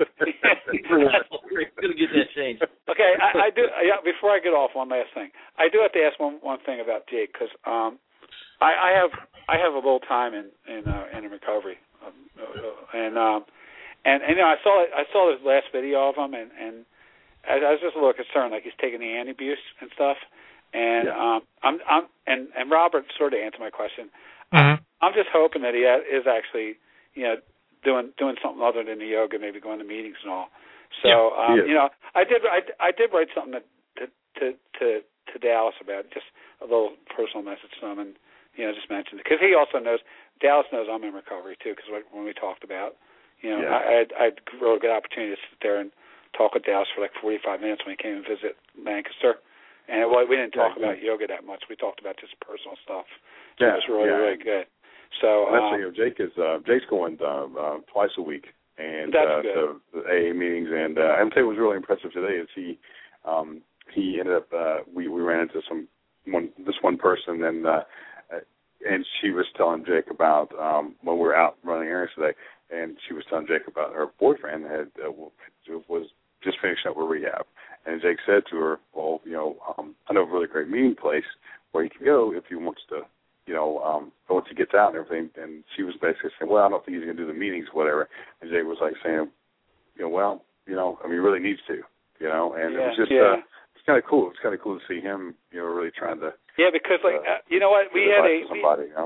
Speaker 11: We're gonna get that changed.
Speaker 10: Okay, I, I do. Yeah, before I get off, one last thing. I do have to ask one one thing about Jake because um, I, I have I have a little time in in uh, in recovery, um, and um, and and you know I saw I saw his last video of him, and and I, I was just a little concerned, like he's taking the anti-abuse and stuff, and yeah. um, I'm I'm and and Robert sort of answered my question.
Speaker 8: Mm-hmm.
Speaker 10: I'm just hoping that he is actually, you know, doing doing something other than the yoga, maybe going to meetings and all. So, yeah, um, you know, I did I, I did write something to to to to Dallas about it, just a little personal message to him, and you know, just mentioned it because he also knows Dallas knows I'm in recovery too. Because when we talked about, you know, yeah. I I I had a really good opportunity to sit there and talk with Dallas for like forty-five minutes when he came and visit Lancaster, and well, we didn't talk yeah, about yeah. yoga that much. We talked about just personal stuff. So
Speaker 9: yeah,
Speaker 10: it was really
Speaker 9: yeah.
Speaker 10: really good. So
Speaker 9: well,
Speaker 10: um,
Speaker 9: you know, Jake is uh, Jake's going uh, uh, twice a week, and
Speaker 10: that's
Speaker 9: uh,
Speaker 10: good.
Speaker 9: to the A A meetings. And uh, I'll tell you what was really impressive today is he um, he ended up uh, we we ran into some one this one person, and uh, and she was telling Jake about um, when we were out running errands today, and she was telling Jake about her boyfriend had uh, was just finishing up with rehab, and Jake said to her, well, you know, um, I know a really great meeting place where he can go if he wants to. You know, um, once he gets out and everything, and she was basically saying, well, I don't think he's going to do the meetings, whatever. And Jay was like saying, you know, well, you know, I mean, he really needs to, you know, and
Speaker 10: yeah,
Speaker 9: it was just,
Speaker 10: yeah.
Speaker 9: uh, it's kind of cool. It's kind of cool to see him, you know, really trying to.
Speaker 10: Yeah, because, like, uh, you know what, we had a,
Speaker 9: somebody,
Speaker 10: we,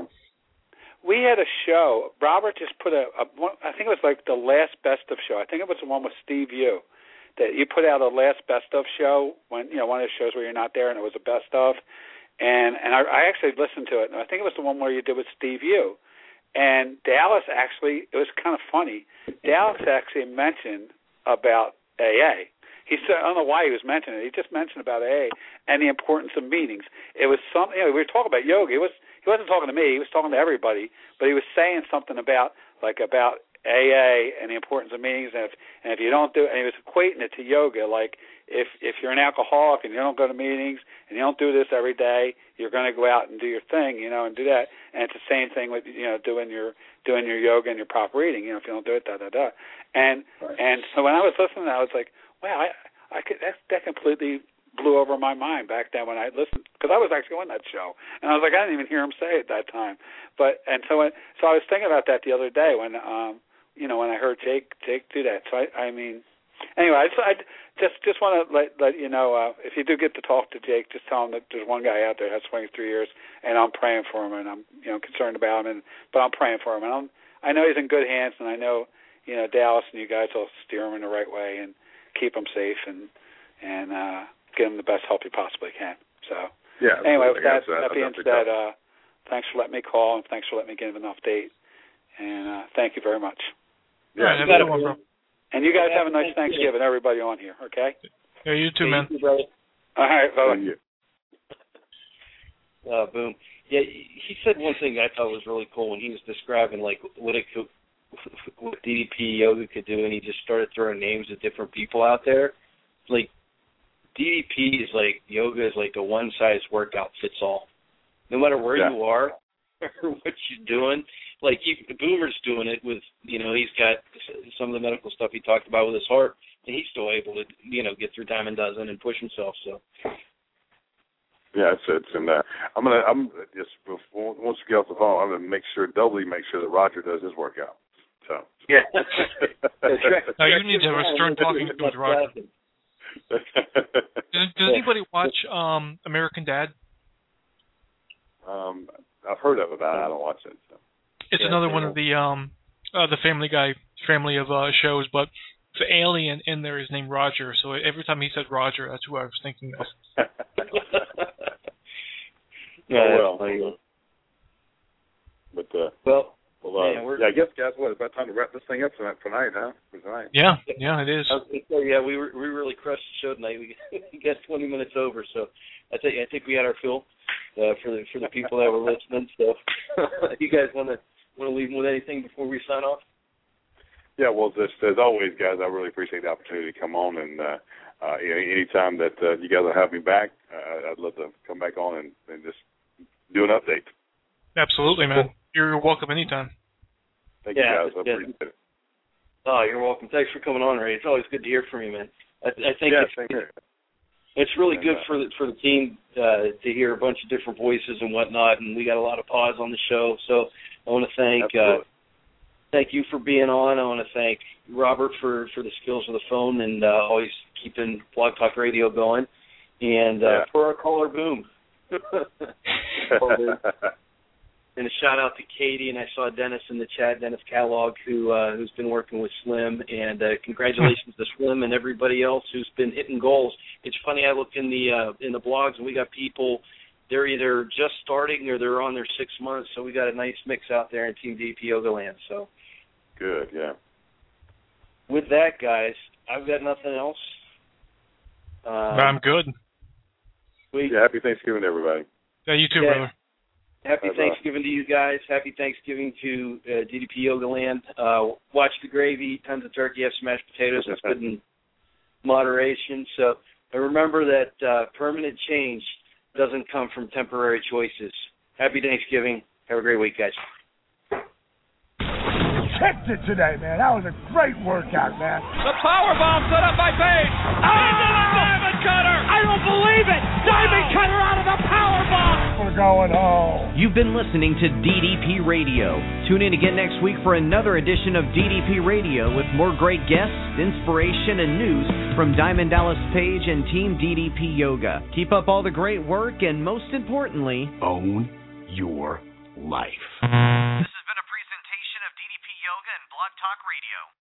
Speaker 9: you know?
Speaker 10: we had a show, Robert just put a, a one, I think it was like the last best of show. I think it was the one with Steve Yu, that you put out a last best of show when, you know, one of the shows where you're not there and it was a best of. And and I, I actually listened to it, and I think it was the one where you did with Steve Yu. And Dallas actually, it was kind of funny. Dallas actually mentioned about A A. He said, I don't know why he was mentioning it. He just mentioned about A A and the importance of meetings. It was something, you know, we were talking about yoga. It was, he wasn't talking to me. He was talking to everybody. But he was saying something about, like, about A A and the importance of meetings. And if, and if you don't do it, and he was equating it to yoga, like, If if you're an alcoholic and you don't go to meetings and you don't do this every day, you're going to go out and do your thing, you know, and do that. And it's the same thing with, you know, doing your doing your yoga and your proper eating. You know, if you don't do it, da da da. And right. and so when I was listening, I was like, wow, I I could that that completely blew over my mind back then when I listened, because I was actually on that show, and I was like, I didn't even hear him say it that time. But and so when, so I was thinking about that the other day when um you know when I heard Jake Jake do that. So I I mean. Anyway, I just, I just just want to let let you know, uh, if you do get to talk to Jake, just tell him that there's one guy out there that's twenty-three years, and I'm praying for him, and I'm you know concerned about him, and but I'm praying for him, and I'm I know he's in good hands, and I know you know Dallas and you guys will steer him in the right way and keep him safe and and uh, give him the best help you possibly can. So
Speaker 9: yeah.
Speaker 10: Anyway, with that, that being said, uh, thanks for letting me call, and thanks for letting me give an update, and uh, thank you very much.
Speaker 8: Yeah, yeah, have a good one, bro.
Speaker 10: And you guys have a nice Thanksgiving, everybody on here, okay?
Speaker 8: Yeah, you too, man.
Speaker 11: You, brother.
Speaker 10: All right, bye.
Speaker 11: Uh, boom. Yeah, he said one thing I thought was really cool when he was describing, like, what it could, what D D P yoga could do, and he just started throwing names of different people out there. Like, D D P is like, yoga is like a one-size-workout-fits-all. No matter where yeah. you are or what you're doing, like, you, Boomer's doing it with, you know, he's got some of the medical stuff he talked about with his heart, and he's still able to, you know, get through dime a dozen and push himself. So,
Speaker 9: yeah, it's it's and uh, I'm gonna I'm just before, once we get off the phone, I'm gonna make sure doubly make sure that Roger does his workout. So
Speaker 11: yeah,
Speaker 8: now you need to have a stern talking to with Roger. does, does anybody watch um, American Dad?
Speaker 9: Um, I've heard of it, but I don't watch it. So.
Speaker 8: It's yeah, another one of the um uh, the Family Guy family of uh, shows, but the alien in there is named Roger. So every time he said Roger, that's who I was thinking of.
Speaker 9: yeah, oh, well. But uh,
Speaker 11: well,
Speaker 9: well uh,
Speaker 11: yeah, we're,
Speaker 9: yeah, I guess guys, what? It's about time to wrap this thing up tonight, tonight huh? For tonight.
Speaker 8: Yeah, yeah, it is.
Speaker 11: So, yeah, we we really crushed the show tonight. We, we got twenty minutes over, so I think I think we had our fill. uh, for the for the people that were listening. So, you guys want to want to leave them with anything before we sign off?
Speaker 9: Yeah, well, just as always, guys, I really appreciate the opportunity to come on, and uh, uh, anytime that uh, you guys will have me back, uh, I'd love to come back on and, and just do an update.
Speaker 8: Absolutely, man. You're welcome anytime.
Speaker 9: Thank
Speaker 11: yeah,
Speaker 9: you, guys. I
Speaker 11: yeah.
Speaker 9: appreciate it.
Speaker 11: Oh, you're welcome. Thanks for coming on, Ray. It's always good to hear from you, man. I, I think
Speaker 9: yeah,
Speaker 11: it's,
Speaker 9: same here.
Speaker 11: it's really
Speaker 9: and,
Speaker 11: good
Speaker 9: uh,
Speaker 11: for the, for the team uh, to hear a bunch of different voices and whatnot, and we got a lot of pause on the show. So I want to thank uh, thank you for being on. I want to thank Robert for, for the skills of the phone and uh, always keeping Blog Talk Radio going, and uh,
Speaker 9: yeah.
Speaker 11: for our caller boom. And a shout out to Katie, and I saw Dennis in the chat, Dennis Kellogg, who uh, who's been working with Slim, and uh, congratulations to Slim and everybody else who's been hitting goals. It's funny, I looked in the uh, in the blogs, and we got people. They're either just starting or they're on their six months, so we got a nice mix out there in Team D D P Yoga Land. So
Speaker 9: good, yeah.
Speaker 11: With that, guys, I've got nothing else. Um,
Speaker 8: I'm good.
Speaker 11: We,
Speaker 9: yeah, happy Thanksgiving, everybody.
Speaker 8: Yeah, you too,
Speaker 11: yeah.
Speaker 8: brother.
Speaker 11: Happy
Speaker 9: Bye-bye.
Speaker 11: Thanksgiving to you guys. Happy Thanksgiving to uh, D D P Yoga Land. Uh, watch the gravy, tons of turkey, have some mashed potatoes. That's good in moderation. So and remember that uh, permanent change doesn't come from temporary choices. Happy Thanksgiving. Have a great week, guys.
Speaker 3: Kicked it today, man. That was a great workout, man.
Speaker 4: The power bomb set up by Page. Oh! Into the Diamond Cutter.
Speaker 12: I don't believe it. Diamond wow. Cutter out of the power bomb.
Speaker 3: We're going home.
Speaker 13: You've been listening to D D P Radio. Tune in again next week for another edition of D D P Radio with more great guests, inspiration, and news from Diamond Dallas Page and Team D D P Yoga. Keep up all the great work, and most importantly,
Speaker 14: own your life.
Speaker 13: This has been a presentation of D D P Yoga and Blog Talk Radio.